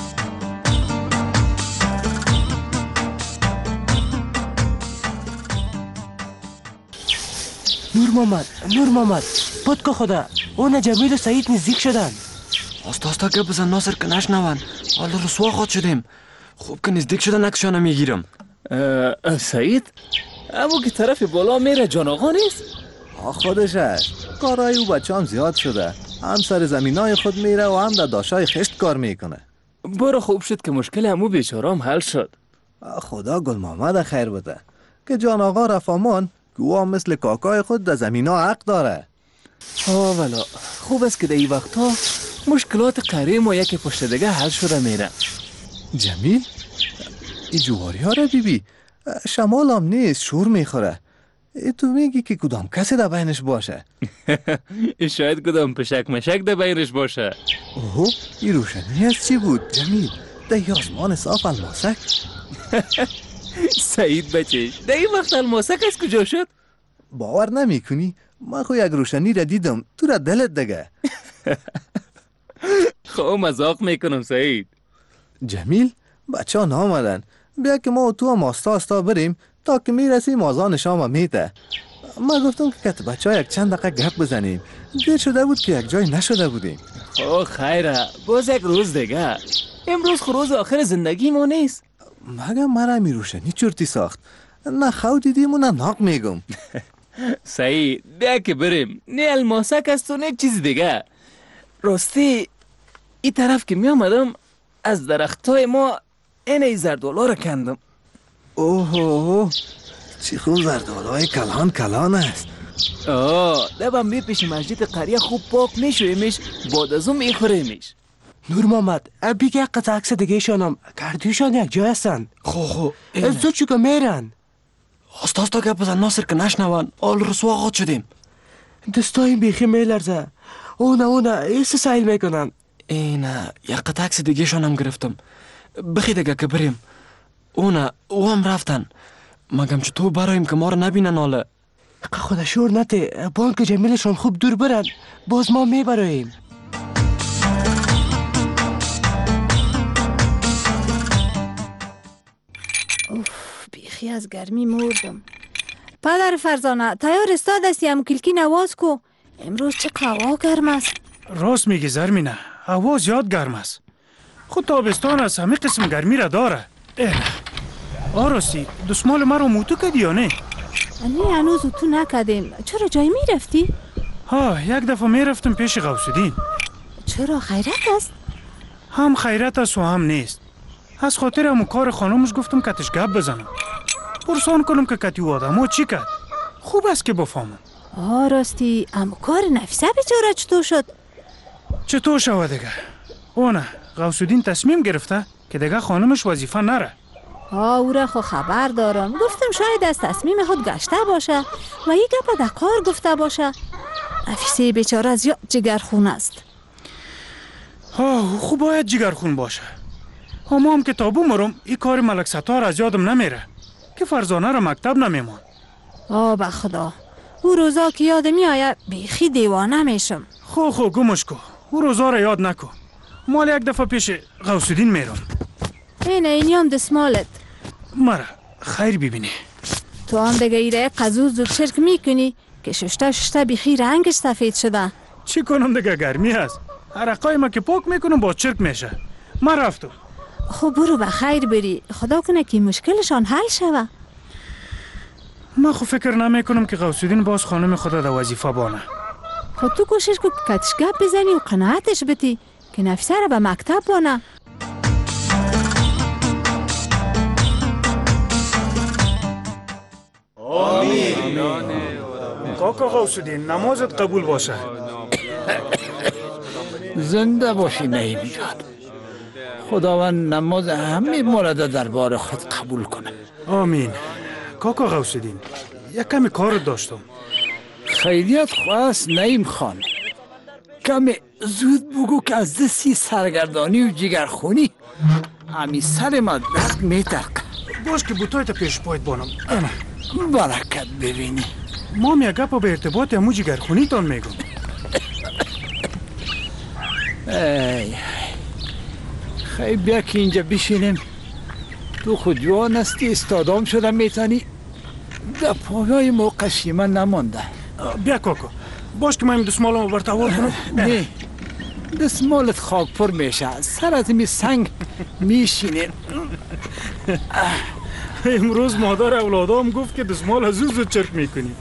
نور محمد نور محمد پد که خدا اون جمیل و سعید نزدیک شدن. آستا آستا گپ بزن ناصر که نشنون. حالا رسوا خود شدیم. خوب که نزدیک شدن نکشانه میگیرم. سعید امو که طرف بالا میره جان آقا نیست؟ خودش هست. کارهای او بچه هم زیاد شده. هم سر زمینای خود میره و هم در داشای خشت کار میکنه. برو خوب شد که مشکل امو بیچارام حل شد. خدا گل محمد خیر بده که جان آقا رفامان که او هم مثل کاکای خود در زمینا حق داره. آه والا خوب است که در این وقتا مشکلات قریه ما یکی پشت دیگه حل شده میره. جمیل این جواری ها را بیبی شمال هم نیست شور میخوره. ای تو میگی که کدام کسی در بینش باشه؟ شاید کدام پشک مشک در بینش باشه. اوه این روشنی از چی بود جمیل؟ در آسمان صاف الماسک. سعید بچهش در این وقت الماسک از کجا شد؟ باور نمی کنی؟ من خو یک روشنی را دیدم تو را دلت دگه. خب مذاق میکنم سعید. جمیل بچه ها نامدن. بیا که ما و تو هم آستا آستا بریم تا که میرسیم آزان شام هم میته. من گفتم که کت بچه ها یک چند دقیقه گپ بزنیم. دیر شده بود که یک جای نشده بودیم. خب خیره باز یک روز دیگه. امروز خو روز آخر زندگی ما نیست. مگه مرا می روشنی چورتی ساخت. نه خو دیدیم و نه ناق میگم. سعید بیا که بریم. نه الماسک است و نه چیز دیگه. راستی این طرف که می آمدم از درختای ما این ای زردولا را کندم. اوه اوه چی خوب زردولای کلان کلان است. آه دبم بی پیش مسجد قریه خوب پاک میشویمش بعد از اون میخوریمش. نور محمد بیگه قطع عکس دیگه شانم کردیشان یک جای هستن. خو خو زود چو که میرن آستا آستا گپ بزن ناصر که نشنون آل رسوا غاد شدیم. دستای بیخی میلرزه. اونه اونه ایسه سایل میکنن. اینه یک قطع عکس دیگه شانم گرفتم. بخی دیگه که بریم. اونه او هم رفتن. مگم چطور برایم که ما رو نبینن حالا. خدا شور نته بانک جمیلشان خوب دور برن باز ما میبرایم. اوف بیخی از گرمی مردم. پدر فرزانه تیار استاد است یم کلکی نواز کو. امروز چه هوا گرم است. راست میگی زرمینه هوا زیاد گرم است. خود تابستان است همه قسم گرمی را داره. آراستی دستمال مرا موتو کدی یا نه؟ نه هنوز تو نکدیم. چرا جای میرفتی؟ ها یک دفعه میرفتم پیش غوث‌الدین. چرا خیرت است؟ هم خیرت است و هم نیست. از خاطر همون کار خانمش گفتم کتش گپ بزنم پرسان کنم که کتی و آدمو چی کرد. خوب است که بفهمم. آه راستی اما کار نفیسه بیچاره چطور شد؟ چطور شود دیگه؟ اونه غوث‌الدین تصمیم گرفته که دیگه خانمش وظیفه نره. آه او را خو خبر دارم. گفتم شاید از تصمیم خود گشته باشه و یک گپ در کار گفته باشه. نفیسه بیچاره زیاد جگرخون است. آه خوب باید جگرخون باشه. اما هم که تابو مرم این کار ملک ستار از یادم نمیره که فرزانه را مکتب نمیمان. آه به خدا او روزا که یاد می آید بیخی دیوانه میشم. خو خو گمش کو او روزا را یاد نکو. مال یک دفعه پیش غوث‌الدین میرم. اینه اینی هم دستمالت. مرا خیر ببینی. تو هم دیگه ایره قزوز و چرک میکنی که ششته ششته بیخی رنگش سفید شده. چی کنم دیگه گرمی هست. عرقای ما که پاک میکنم با چرک میشه. من رفتم. خب برو به خیر بری. خدا کنه که مشکلشان حل شوه. من خو فکر نمیکنم که غوث‌الدین باز خانم خدا در وظیفه بانه. خود تو کوشش کن که کتش گپ بزنی و قناعتش بدی که نفیسه را به مکتب بانه. آمین. کاکا غوث‌الدین نمازت قبول باشه. زنده باشی نعیم جان. خداوند نماز همه مورد دربار خود قبول کنه. آمین. کاکا غوث‌الدین یک کمی کار داشتم. خیلیت خواست نعیم خان. کمی زود بگو که از دستی سرگردانی و جگرخونی همی سر ما درد میترک. باش که بوتایت پیش پایت بانم. برکت ببینی. ما می گپا به ارتباط همو جگرخونی تان میگم. ای خیلی بیا که اینجا بشینیم. تو خود جوان هستی استادام شده میتانی. در پایای موقع شیمه نمانده. بیا کاکا باش که من این دستمالمو برتوار کنم. نه دستمالت خاک پر میشه سرت می سنگ میشینه. امروز مادر اولادام گفت که دستمال از زود چرک میکنی.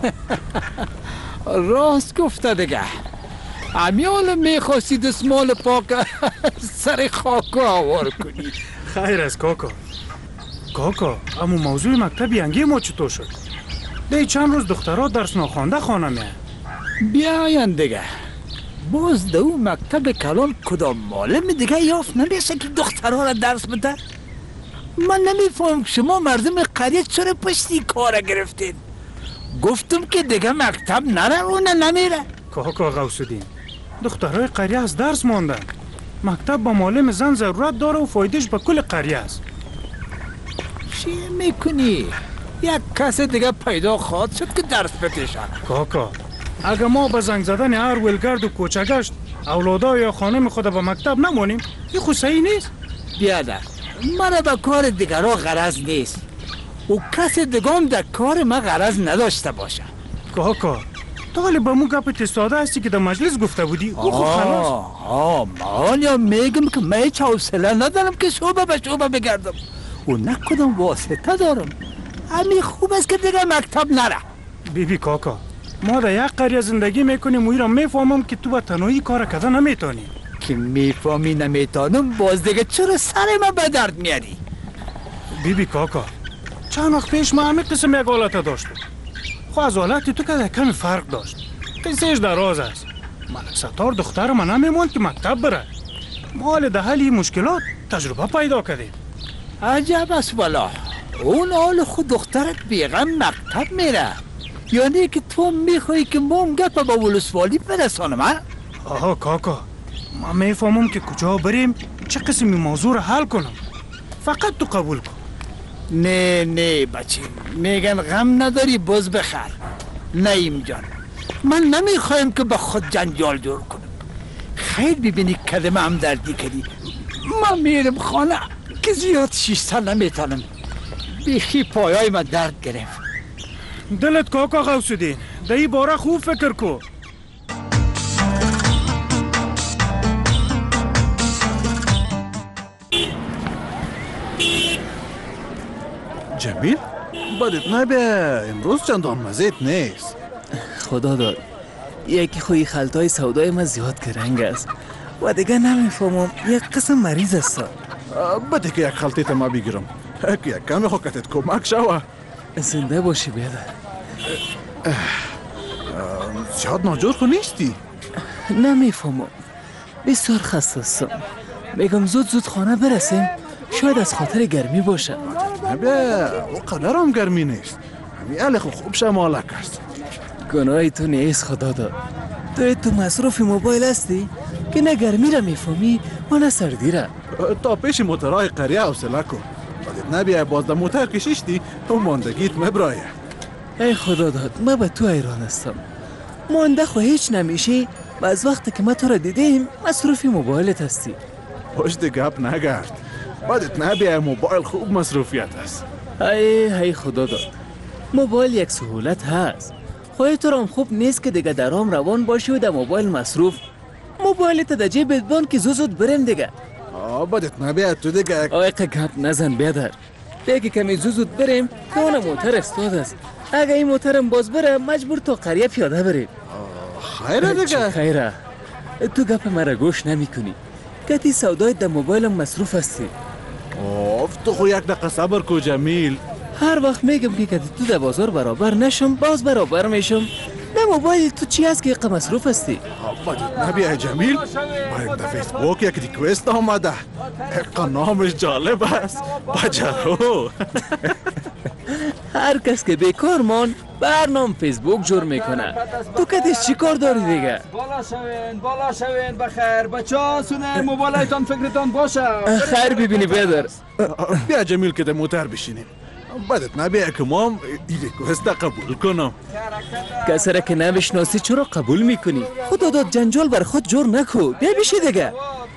راست گفته دیگه. امیال میخواستی دستمال پاک سر خاک آوار کنی. خیر از کاکا. کاکا اما موضوع مکتب ینگی ما چطور شد؟ ده چند روز دخترها درس ناخوانده خانه میه. بیاین دیگه. باز دو مکتب کلان کدام معلم دیگه یافت نمیشه که دخترها را درس بده؟ من نمیفهم شما مردم قریه چرا پشتی کار گرفتین؟ گفتم که دیگه مکتب نره اونه نمیره. کاکا غوث‌الدین دخترهای قریه از درس ماندن. مکتب با معلم زن ضرورت داره و فایدهش به کل قریه است. چی میکنی؟ یک کس دیگه پیدا خواهد شد که درس بتشه. کاکا اگه ما به زنگ زدن هر ولگرد و کوچگشت اولادا یا خانم خود به مکتب نمانیم این خود صحیح نیست. بیادر من به کار دیگرها غرض نیست و کس دیگه هم در کار ما غرض نداشته باشه. کاکا تو ولی به مو گپت استاده هستی که در مجلس گفته بودی او خود خلاص. آه من یا میگم که من هیچ حوصله ندارم که شعبه به شعبه بگردم و نکدام واسطه دارم. همین خوب است که دیگه مکتب نره. بی بی کاکا ما در یک قریه زندگی میکنیم و ایران میفهمم که تو به تنهایی کار کده نمیتانی. که میفهمی نمیتانم باز دیگه چرا سر ما به درد میاری؟ بی بی کاکا چند وقت پیش ما همین قسم یک حالت داشتم. خو از حالت تو که کمی فرق داشت. قصهش دراز است. ملک ستار دختر ما نمیموند که مکتب بره. ما حال در حل این مشکلات تجربه پیدا کردیم. عجب است والا. اون حال خود دخترت بیغم مکتب میره، یعنی که تو میخوایی که ما هم گپ با ولسوالی برسانم ها؟ آها کاکا، ما میفهمم که کجا بریم چه قسمی موضوع رو حل کنم. فقط تو قبول کن. نه نه بچه، میگن غم نداری باز بخر. نعیم جان، من نمیخوایم که به خود جنجال جور کنم. خیر ببینی کلمه هم دردی کردی. من میرم خانه که زیاد شیشتر نمیتانم. بیخی پایای من درد گرفت. دلت کاکا غوثالدین، در این باره خوب فکر کن. جمیل، بدت نبیه، امروز چندان مزید نیست. خدا داد یکی خوی خلطای سودای من زیاد کرنگ است و دیگه نمیفهمم یک قسم مریض است. بده که یک خلطیت ما بگیرم، که یک کمی خوکتت کمک شوه. زنده باشی بیادر. زیاد ناجور خو نیستی؟ نمیفهمم، بسیار خسته هستم. میگم زود زود خانه برسیم، شاید از خاطر گرمی باشه. نبیه، او قدر هم گرمی نیست. همی خو خوب شمالک است. گناهی تو نیست خدا داد. تو تو مصروف موبایل هستی که نه گرمی را میفهمی و نه سردی را. تا پیش موترهای قریه حوصله کن. بدت نبیه باز در موتر کشیشتی تو ماندگیت مبرایه. ای خدا داد، من به تو حیران هستم. مانده خو هیچ نمیشی و از وقتی که ما تو را دیدیم مصروف موبایلت هستی. پشت گپ نگرد. بدت نبیه موبایل خوب مصروفیت است. ای ای خدا داد، موبایل یک سهولت هست. خواهی تو را هم خوب نیست که دیگه درام روان باشی و در موبایل مصروف. موبایلت در جیبت بان که زود زود بریم دیگه. آه بدت نبیه تو دیگه. آه که گپ نزن بیادر. دیگه کمی زود زود بریم که اون موتر استاد است. اگه این موترم باز بره مجبور تو قریه پیاده بریم. خیره دیگه. خیره، تو گپ مرا گوش نمی کنی. کتی سودای در موبایلم مصروف هستی. آف تو خو یک دقیقه صبر کو جمیل. هر وقت میگم که کتی تو در بازار برابر نشم باز برابر میشم. در موبایل تو چی هست که یک مصروف هستی؟ بدت نبیه جمیل، باید در فیسبوک یک ریکویست آمده. اقا نامش جالب است، بجرو. هر کس که بیکار مان برنامه فیسبوک جور میکنه. تو کدیش چی کار داری دیگه؟ بالا شوین بالا شوین بخیر بچه سونه موبایلتان فکرتان باشه. خیر ببینی بیادر. بیا جمیل که در موتر بشینیم. بدت نبیه که ما هم این ریکوست قبول کنم. کسی را که نبشناسی چرا قبول میکنی؟ خدا داد جنجال بر خود جور نکو. بیا بشی دیگه.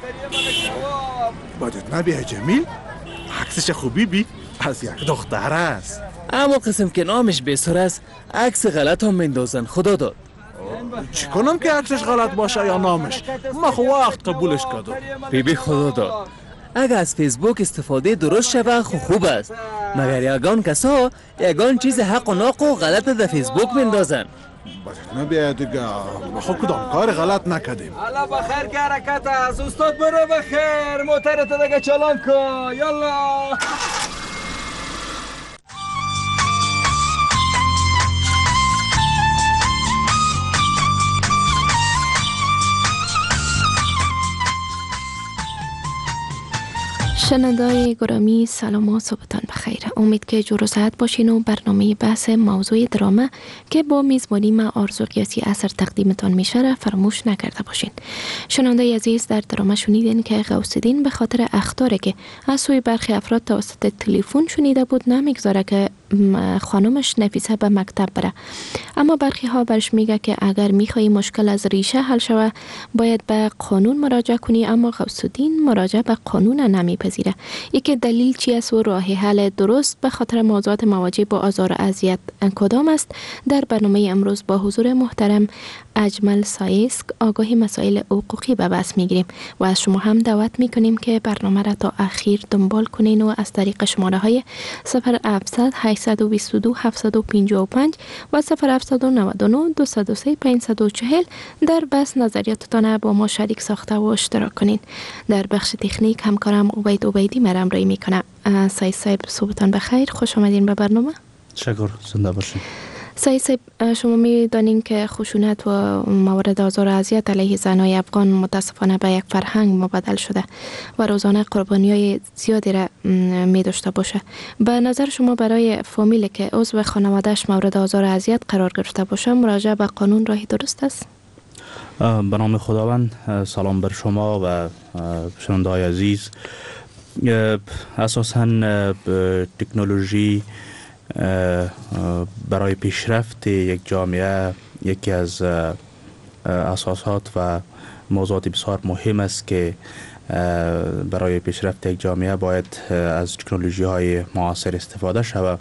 بدت نبیه جمیل، عکسش خوبی بی از یک دختر است. اما قسم که نامش بسر است عکس غلط هم مندازن. خدا داد چی کنم که عکسش غلط باشه یا نامش؟ ما خو وقت قبولش کردم. بیبی خدا داد اگه از فیسبوک استفاده درست شوه خو خوب است، مگر یگان کسا یگان چیز حق و ناق و غلط در فیسبوک مندازن. بدت نبیه دیگه، ما خو کدام کار غلط نکردیم. الله بخیر که حرکت است. استاد برو بخیر، موترت دیگه چالان کن. یالا شنونده‌های گرامی سلام و صبحتان بخیر. امید که جور و صحت باشین و برنامه بحث موضوع درامه که با میزبانی ما آرزو قیاسی اثر تقدیمتان میشه را فراموش نکرده باشین. شنونده عزیز، در درامه شنیدین که غوثالدین به خاطر اخطاری که از سوی برخی افراد توسط تلفن شنیده بود نمیگذاره که خانمش نفیسه به مکتب بره، اما برخی ها برش میگه که اگر میخوایی مشکل از ریشه حل شوه باید به قانون مراجعه کنی، اما غوثالدین مراجعه به قانون نمیپذیره. یکی دلیل چی است و راه حل درست به خاطر موضوعات مواجه با آزار و اذیت کدام است؟ در برنامه امروز با حضور محترم اجمل سایسک آگاهی مسائل حقوقی به بحث میگیریم و از شما هم دعوت میکنیم که برنامه را تا اخیر دنبال کنین و از طریق شماره های صفر هفتصد هشتصد و بیست و دو هفتصد و پنجاه و پنج و صفر هفتصد و نود و نه دویست و سه پانصد و چهل در بحث نظریاتتان با ما شریک ساخته و اشتراک کنین. در بخش تکنیک همکارم عبید عبیدی مرام رای میکنه. سایس صاحب صبحتان بخیر، خوش آمدین به برنامه. تشکر، زنده باشین. سعید صاحب، شما می دانین که خشونت و موارد آزار و اذیت علیه زنای افغان متاسفانه به یک فرهنگ مبدل شده و روزانه قربانی های زیادی را می داشته باشه. به نظر شما برای فامیلی که عضو خانوادهش مورد آزار و اذیت قرار گرفته باشه مراجعه به قانون راهی درست است؟ به نام خداوند، سلام بر شما و شنونده های عزیز. اساساً تکنولوژی برای پیشرفت یک جامعه یکی از اساسات و موضوعات بسیار مهم است که برای پیشرفت یک جامعه باید از تکنولوژی های معاصر استفاده شود.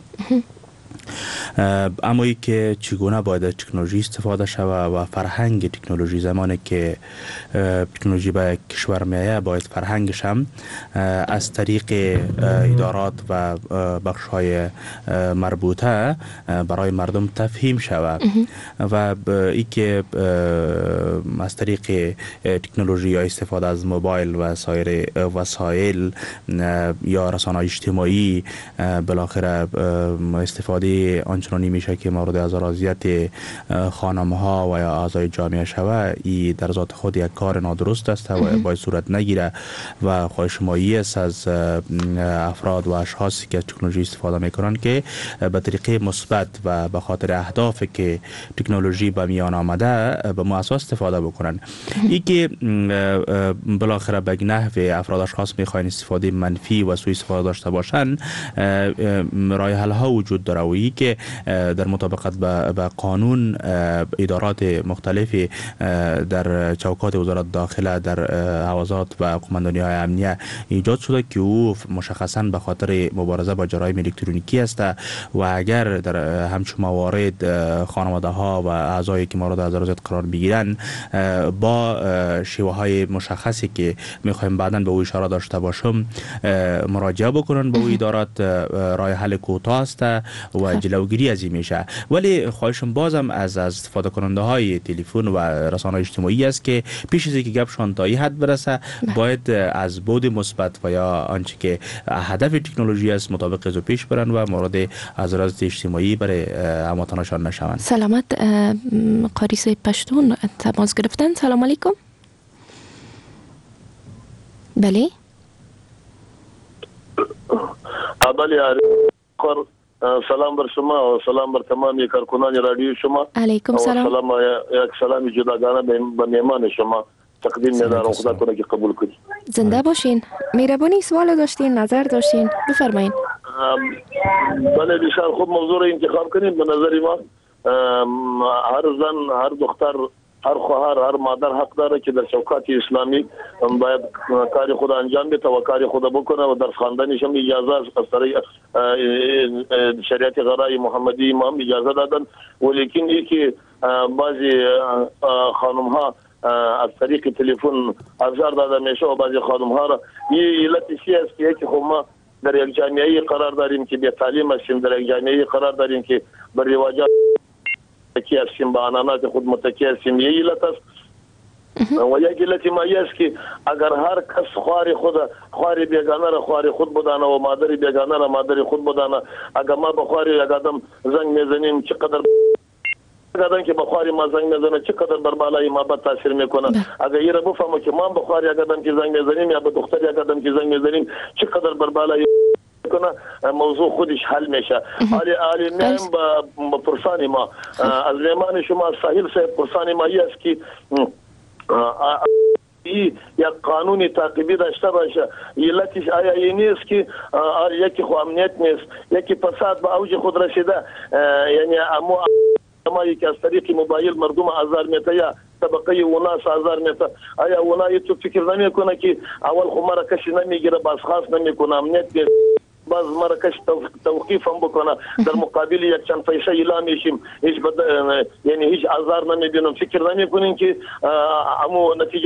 اما ای که چگونه باید از تکنولوژی استفاده شود و فرهنگ تکنولوژی، زمانی که تکنولوژی به کشور میایه باید فرهنگش هم از طریق ادارات و بخش های مربوطه برای مردم تفهیم شود و ای که از طریق تکنولوژی یا استفاده از موبایل و سایر وسایل یا رسانه‌های اجتماعی بالاخره استفاده آنچنانی میشه که مورد آزار و اذیت خانم ها و یا اعضای جامعه شود. این در ذات خود یک کار نادرست است و باید صورت نگیره و خواهش مایی است از افراد و اشخاصی که از تکنولوژی استفاده میکنن که به طریقه مثبت و به خاطر اهدافی که تکنولوژی به میان آمده به ما اساس استفاده بکنن. این که بالاخره به نحو افراد اشخاص میخواین استفاده منفی و سوء استفاده داشته باشن، راه حل ها وجود داره و که در مطابقت به قانون ادارات مختلفی در چوکات وزارت داخله در حوزات و قماندانی های امنیه ایجاد شده که او مشخصا به خاطر مبارزه با جرایم الکترونیکی است و اگر در همچون موارد خانواده ها و اعضایی که مورد آزار و اذیت قرار بگیرن با شیوه های مشخصی که میخوایم بعداً به او اشاره داشته باشم مراجعه بکنن به او ادارات، راه حل کوتاه است و جلوگیری از این میشه. ولی خواهشم بازم از از استفاده کننده های تلفن و رسانه‌های اجتماعی است که پیش از اینکه گپشان تا این حد برسه باید از بود مثبت و یا آنچه که هدف تکنولوژی است مطابق از پیش برن و مورد آزار اجتماعی برای هموطنانشان نشوند. سلامت. قاری صاحب پشتون تماس گرفتن. سلام علیکم. بله بله سلام بر شما و سلام بر تمام کارکنان رادیو شما. علیکم سلام. سلام یک سلام جداگانه به مهمان شما تقدیم می‌دارم. خدا کنه که قبول کنید. زنده باشین. مهربانی سوال داشتین، نظر داشتین، بفرمایید. بله بسیار خوب موضوع انتخاب کنید. به نظر ما هر زن، هر دختر، هر خواهر، هر مادر حق داره که در چوکات اسلامی باید کار خود انجام بده و کار خود بکنه و در خواندنش هم اجازه از طریق شریعت غرای محمدی امام اجازه دادن. ولیکن ای که بعضی خانم ها از طریق تلفن افزار داده میشه و بعضی خانم ها را این علت چی است که یکی خب ما در یک جامعه قرار داریم که بی تعلیم هستیم، در یک جامعه قرار داریم که بر رواجات متکی هستیم، به عنعنات خود متکی هستیم. یه علت است و یک علت مایی است که اگر هر کس خوار خود خوار بیگانه را خوار خود بدانه و مادر بیگانه را مادر خود بدانه، اگر ما به خوار یک آدم زنگ میزنیم چقدر قدم که بخواری ما زنگ میزنه چقدر بر بالای ما بد تاثیر میکنه. اگر یه را بفهمه که ما بخواری یک آدم که زنگ میزنیم یا به دختر یک آدم که زنگ میزنیم چقدر بر بالای کنه، موضوع خودش حل میشه. علی علی میم با پرسانی ما از میمان شما ساحل صاحب پرسانی ما است که یک قانونی تعقیبی داشته باشه. علتش آیا این نیست که یکی خو امنیت نیست، یکی فساد به اوج خود رسیده، یعنی امو ما که از طریق موبایل مردم آزار میته یا طبقه وناس آزار میته، آیا اونایی تو فکر نمیکنه که اول خو مرا کسی نمیگیره باز خاص نمیکنه امنیت باز مرا کسی توقیف هم بکنه در مقابل یک چند پیسه اعلام میشیم هیچ بد... یعنی هیچ آزار نمیبینم. فکر نمیکنین که امو نتیجه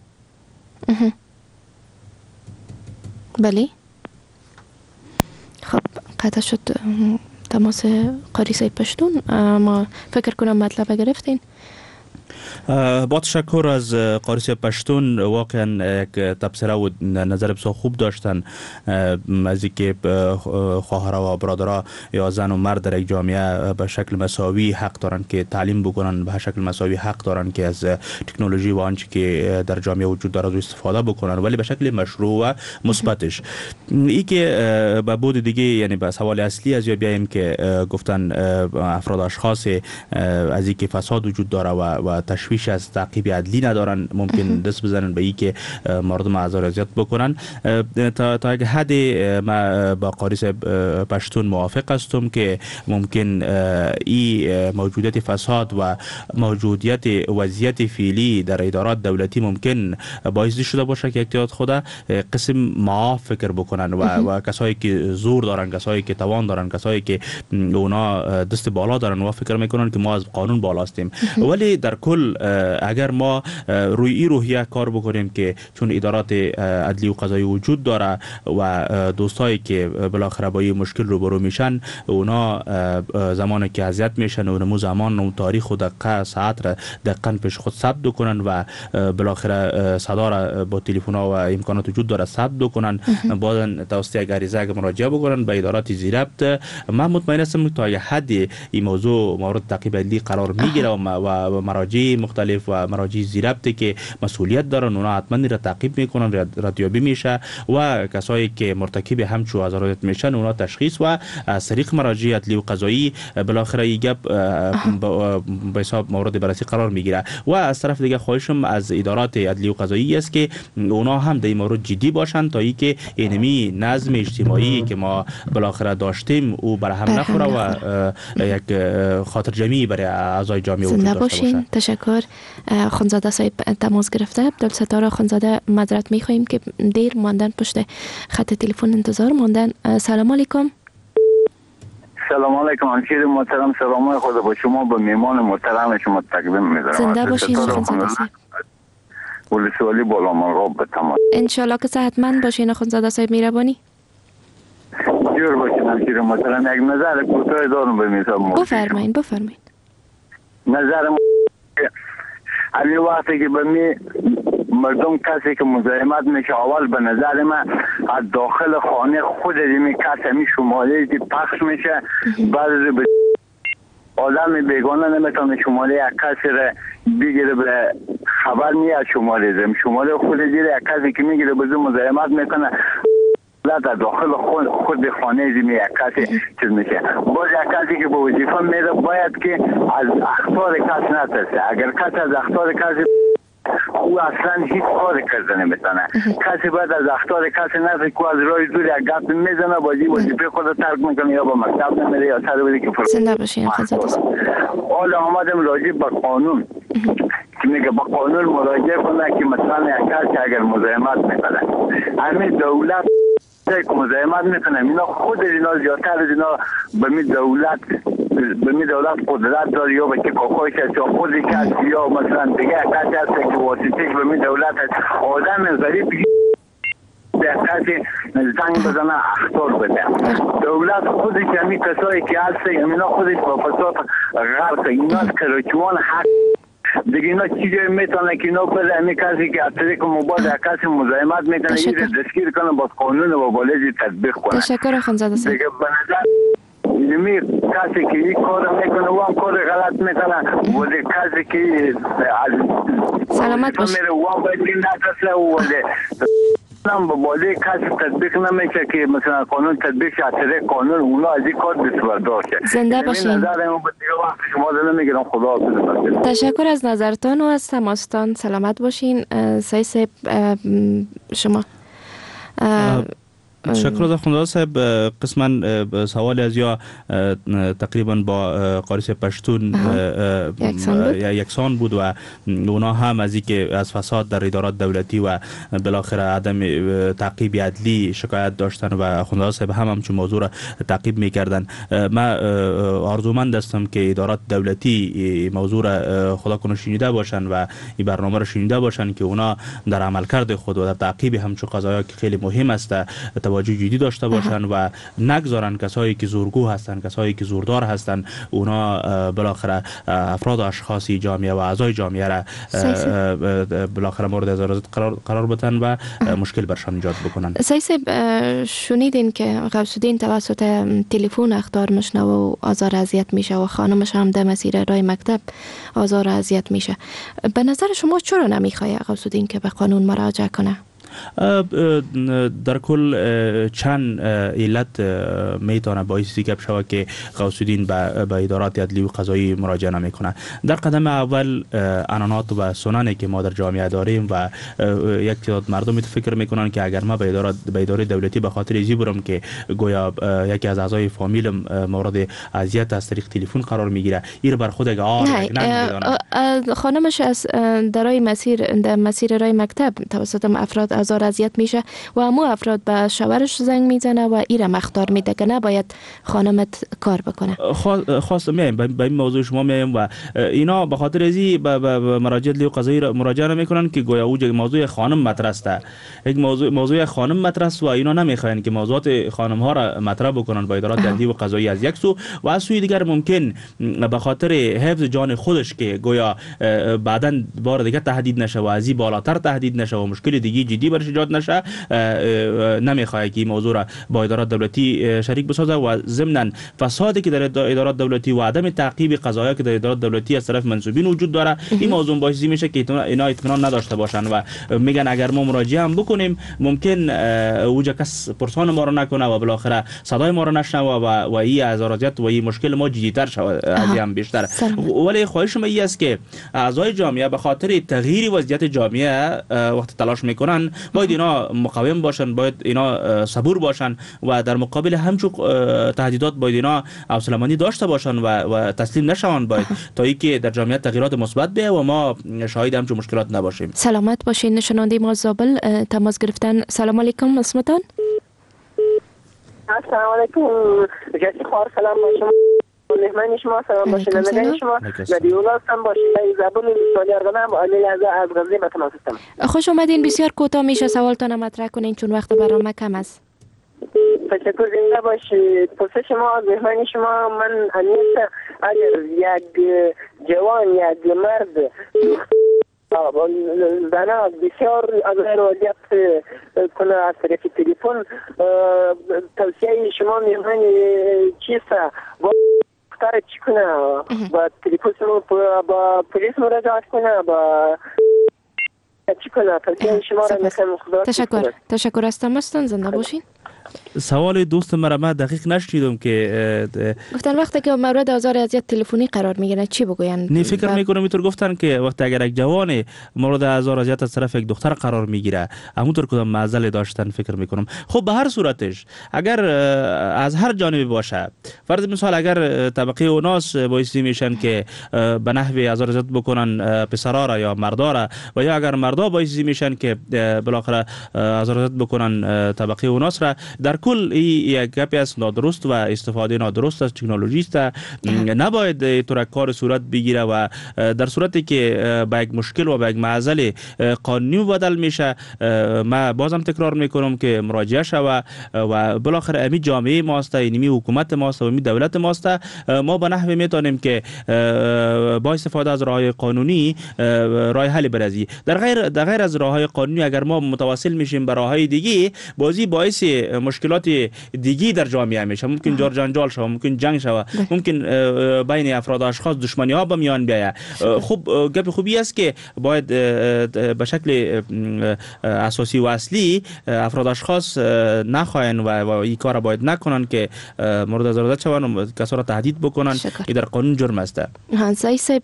بله. خب قطع شد تماس قاری صاحب پشتون. ما فکر کنم مطلب گرفتین. با تشکر از قاری صاحب پشتون، واقعا یک تبصره و نظر بسیار خوب داشتن از اینکه خواهرها و برادرها یا زن و مرد در یک جامعه به شکل مساوی حق دارن که تعلیم بکنن، به شکل مساوی حق دارن که از تکنولوژی و آنچه که در جامعه وجود داره استفاده بکنن، ولی به شکل مشروع و مثبتش. ای که به بود دیگه، یعنی به سوال اصلی از یا بیایم که گفتن افراد اشخاص از اینکه فساد وجود داره و و تشویش از تعقیب عدلی ندارن، ممکن دست بزنن به ای که مردم آزار اذیت بکنن. تا تا یک حد ما با قاری صاحب پشتون موافق هستم که ممکن ای موجودیت فساد و موجودیت وضعیت فعلی در ادارات دولتی ممکن باعث شده باشه که احتیاط خود قسم معاف فکر بکنن و و کسایی که زور دارن، کسایی که توان دارن، کسایی که اونا دست بالا دارن و فکر میکنن که ما از قانون بالا هستیم. ولی در کل اگر ما روی این روحیه کار بکنیم که چون ادارات عدلی و قضایی وجود داره و دوستایی که بالاخره با این مشکل روبرو میشن، اونا زمانی که اذیت میشن و نمو زمان و تاریخ و دقیقه ساعت را دقیقاً پیش خود ثبت کنن و بالاخره صدا را با تلفن ها و امکانات وجود داره ثبت کنن، بعدن توسط یک عریضه مراجعه بکنن به ادارات زیربط. من مطمئن هستم تا یه حد این موضوع مورد تعقیب عدلی قرار میگیره و مراجع مختلف و مراجع زیربطی که مسئولیت دارن اونا حتما را تعقیب میکنن، ردیابی میشه و کسایی که مرتکب همچو آزارات میشن اونا تشخیص و از طریق مراجع عدلی و قضایی بالاخره این گپ به حساب مورد بررسی قرار میگیره. و از طرف دیگه خواهشم از ادارات عدلی و قضایی است که اونا هم در این مورد جدی باشن تا اینکه اینمی نظم اجتماعی که ما بالاخره داشتیم او بر هم نخوره و یک خاطر جمعی برای اعضای جامعه وجود داشته باشه. تشکر. خانزاده صاحب تماس گرفته. عبدالستار خانزاده معذرت میخواهیم که دیر ماندن پشت خط تلفن انتظار ماندن. سلام علیکم. سلام علیکم همشیر محترم، سلام خدا با شما، با میمان محترم شما تقدیم می‌دارم. زنده باشید خانزاده صاحب. ولسوالی بالا مرغاب به تمام. انشالله که صحتمند باشین خانزاده صاحب میربانی. جور باشین همشیر محترم. یک نظر کوتاه دارم به مثال. بفرمایید بفرمایید. نظر همین وقتی که به می مردم کسی که مزاحمت میشه اول به نظر من از داخل خانه خود می کسی می شماره که پخش میشه، بعد به آدم بیگانه نمیتونه شماره یک کسی را بگیره به خبر میاد شماره زم شماره خود دیره یک کسی که میگیره به زم مزاحمت میکنه در داخل خود خانه زمین یک کسی چیز میشه. باز یک کسی که به وظیفه میره باید که از اخطار کسی نترسه. اگر کسی از اخطار کسی او اصلا هیچ کاری کرده نمیتونه. کسی باید از اخطار کسی نترسه که از راه دور یک گپ میزنه بازی وظیفه خود ترک میکنه یا به مکتب نمیره یا سر بده که فرصت. زنده باشین خانزاده صاحب. حالا آمدم راجع به قانون که میگه با قانون مراجعه کنه که مثلا یک کسی اگر مزاحمت میکنه همین دولت که مزاحمت میکنه اینا خود اینا زیادتر از اینا به می دولت به می دولت قدرت داره یا به که کاکایش هست یا خودی که هست یا مثلا دیگه کسی هست که واسطهش به می دولت هست آدم غریب به کسی زنگ بزنه اخطار بده. دولت خودش همین کسایی که هست اینا خودش با فساد غرق اینا از کراچوان حق دیگه اینا چی جایی میتونه که اینا بده امی کسی که اطریق موبایل یک کسی مزاحمت میکنه یه دستگیر کنه با قانون و بالازی تطبیق کنه. تشکر خانزاده صاحب. دیگه به نظر اینمی کسی که این کار میکنه و هم کار غلط میکنه و دیگه کسی که سلامت باشه میره و هم باید این نترسه و هم با بالای کسی تطبیق نمیشه که مثلا قانون تطبیق شه اطریق قانون اونا از این کار بسوردار شه. زنده باشین. نظر من دیگه وقت شما رو نمیگیرم. خدا حافظ. تشکر از نظرتان و از تماستان. سلامت باشین. سعید صاحب شما. تشکر از خانزاده صاحب. قسما سوال از یا تقریبا با قاری صاحب پشتون یکسان بود و اونا هم از اینکه از فساد در ادارات دولتی و بالاخره عدم تعقیب عدلی شکایت داشتن و خانزاده صاحب هم همچون موضوع را تعقیب میکردن. من آرزومند هستم که ادارات دولتی موضوع را خدا کنه شنیده باشن و این برنامه را شنیده باشن که اونا در عملکرد خود و در تعقیب همچون قضایا که خیلی مهم است توجه جدی داشته باشن و نگذارن کسایی که زورگو هستن، کسایی که زوردار هستن، اونا بالاخره افراد و اشخاصی جامعه و اعضای جامعه را بالاخره مورد ازارت قرار قرار بدن و مشکل برشان ایجاد بکنن. سیسب شنیدین که غوث الدین توسط تلفن اخطار میشنوه و آزار اذیت میشه و خانمش هم در مسیر راه مکتب آزار اذیت میشه. به نظر شما چرا نمیخواد غوث الدین که به قانون مراجعه کنه؟ در کل چند علت میتونه باعث گپ شود که غوث الدین به ادارات عدلی و قضایی مراجعه نمیکنه. در قدم اول عنعنات و سننی که ما در جامعه داریم و یک تعداد مردم فکر میکنن که اگر ما به اداره به اداره دولتی به خاطر ازی برم که گویا یکی از اعضای فامیلم مورد اذیت از طریق تلفن قرار میگیره، این بر خود عار نمیدونه. خانمش از درای مسیر در مسیر راه مکتب توسط افراد آزار اذیت میشه و همو افراد به شوهرش زنگ میزنه و ایرم اخطار میده که نباید خانمت کار بکنه. خواست میایم به این موضوع شما میایم و اینا به خاطر ازی به مراجعه عدلی و قضایی مراجعه نمیکنن که گویا او موضوع خانم مطرح است. یک موضوع موضوع خانم مطرح است و اینا نمیخواین که موضوعات خانم ها را مطرح بکنن با ادارات عدلی و قضایی از یک سو و از سوی دیگر ممکن به خاطر حفظ جان خودش که گویا بعداً بار دیگه تهدید نشه و ازی بالاتر تهدید نشه و مشکل دیگه جدی برش ایجاد نشه، نمیخواد که این موضوع را با ادارات دولتی شریک بسازه و ضمناً فسادی که در ادارات دولتی و عدم تعقیب قضایا که در ادارات دولتی از طرف منسوبین وجود داره، این موضوع باعث میشه که اینا اطمینان نداشته باشن و میگن اگر ما مراجعه هم بکنیم ممکن اوجا کس پرسان ما رو نکنه و بالاخره صدای ما رو نشنوه و و این ازارازیت و این مشکل ما جدی‌تر شود از هم بیشتر. ولی خواهش من این است که اعضای جامعه به خاطر تغییر وضعیت جامعه وقت تلاش میکنن باید اینا مقاوم باشن، باید اینا صبور باشن و در مقابل همچون تهدیدات باید اینا حوصله‌مندی داشته باشن و, و تسلیم نشوند باید تا اینکه در جامعه تغییرات مثبت بیاید و ما شاهد همچون مشکلات نباشیم. سلامت باشین. نشنونده ما زابل تماس گرفتن. سلام علیکم، اسمتان؟ السلام علیکم. جسی خوار سلام با شما. مهمان شما سلام باشین. نمیدونم شما ندیولات هم باشین. زبون سوالی ارگانم علی از از غزه متناسب هستم. خوش اومدین. بسیار کوتاه میشه سوالتون مطرح کنین چون وقت برنامه کم است. تشکر. زنده باشید. پرسش شما از مهمان شما من انیست اگر یک جوان یک مرد زنها بسیار از غیر وضعیت کنه از طریق تلفن، توصیه شما میهمان چیست؟ با دختر چی کنه؟ با تلفن با پلیس مراجعه کنه؟ با چی کنه؟ توصیه شما را میخوایم خدا. تشکر. تشکر از تماستان. زنده باشین. سوال دوست مرا من دقیق نشنیدم که گفتن وقتی که مورد آزار اذیت تلفنی قرار میگیره چی بگوین؟ نه فکر میکنم اینطور گفتن که وقتی اگر یک جوان مورد آزار اذیت از طرف یک دختر قرار میگیره همونطور کدام معضل داشتن فکر میکنم. خب به هر صورتش اگر از هر جانبی باشه، فرض مثال اگر طبقه اوناس باعثی میشن که به نحوی آزار اذیت بکنن پسرا را یا مردا را و یا اگر مردا باعثی میشن که بالاخره آزار اذیت بکنن طبقه اوناس را، در کل این یک گپی است نادرست و استفاده نادرست از تکنولوژی است. نباید اینطور کار صورت بگیره و در صورتی که با یک مشکل و با یک معضل قانونی بدل میشه، ما بازم تکرار میکنم که مراجعه شوه و بالاخره امی جامعه ماست، اینمی حکومت ماست و امی دولت ماست. ما به نحوی میتونیم که با استفاده از راههای قانونی راه حل برازی. در غیر در غیر از راههای قانونی اگر ما متواصل میشیم به راههای دیگه، بازی باعث مشکلات دیگی در جامعه میشه. ممکن جار جنجال شود، ممکن جنگ شود، ممکن بین افراد و اشخاص دشمنی ها به میان بیاید. خب گپ خوبی است که باید به شکل اساسی و اصلی افراد اشخاص نخواهند و این کار باید نکنن که مورد ازارت شوند و کسا را تهدید بکنن. این در قانون جرم است. سعید صاحب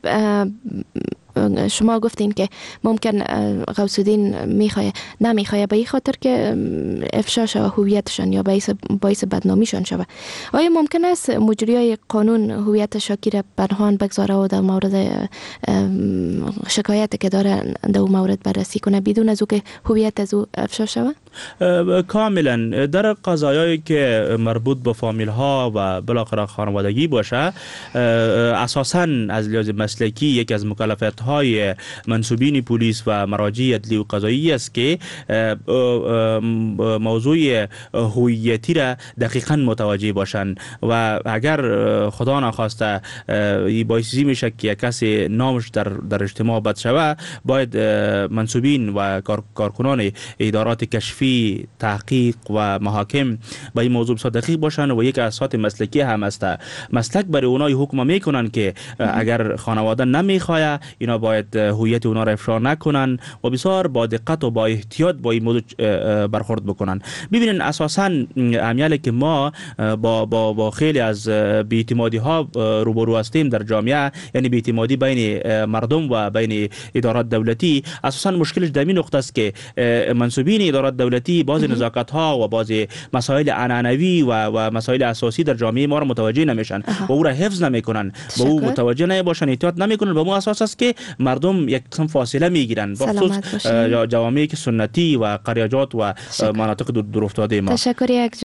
شما گفتین که ممکن غوث الدین میخواه نمیخواه به این خاطر که افشا شوه هویتشان یا باعث باعث بدنامیشان شوه. آیا ممکن است مجریای قانون هویت شاکی را پنهان بگذاره و در مورد شکایتی که داره در اون مورد بررسی کنه بدون از او که هویت از او افشا شوه؟ کاملا در قضایایی که مربوط به فامیل ها و بالاخره خانوادگی باشه، اساساً از لحاظ مسلکی یکی از مکلفیت های منصوبین پلیس و مراجع عدلی و قضایی است که موضوع هویتی را دقیقاً متوجه باشند و اگر خدا نخواسته این باعثی میشه که کسی نامش در در اجتماع بد شوه، باید منصوبین و کارکنان ادارات کشفی، تحقیق و محاکم با این موضوع دقیق باشن و یک اساس مسلکی هم است. مسلک برای اونای حکم میکنن که اگر خانواده نمیخواه اینا باید هویت اونا را افشا نکنن و بسیار با دقت و با احتیاط با این موضوع برخورد بکنن. ببینین اساسا امیاله که ما با با با خیلی از بی‌اعتمادی ها روبرو هستیم در جامعه، یعنی بی‌اعتمادی بین مردم و بین ادارات دولتی، اساسا مشکلش در این نقطه است که منصوبین ادارات دولتی بعضی نزاکت ها و بعضی مسائل عنعنوی و و مسائل اساسی در جامعه ما را متوجه نمیشن و او را حفظ نمیکنن، با او متوجه نمیباشن، احتیاط نمیکنن. به اون اساس است که مردم یک قسم فاصله میگیرن، بخصوص جوامعی که سنتی و قریجات و مناطق دور افتاده ما. تشکر. یک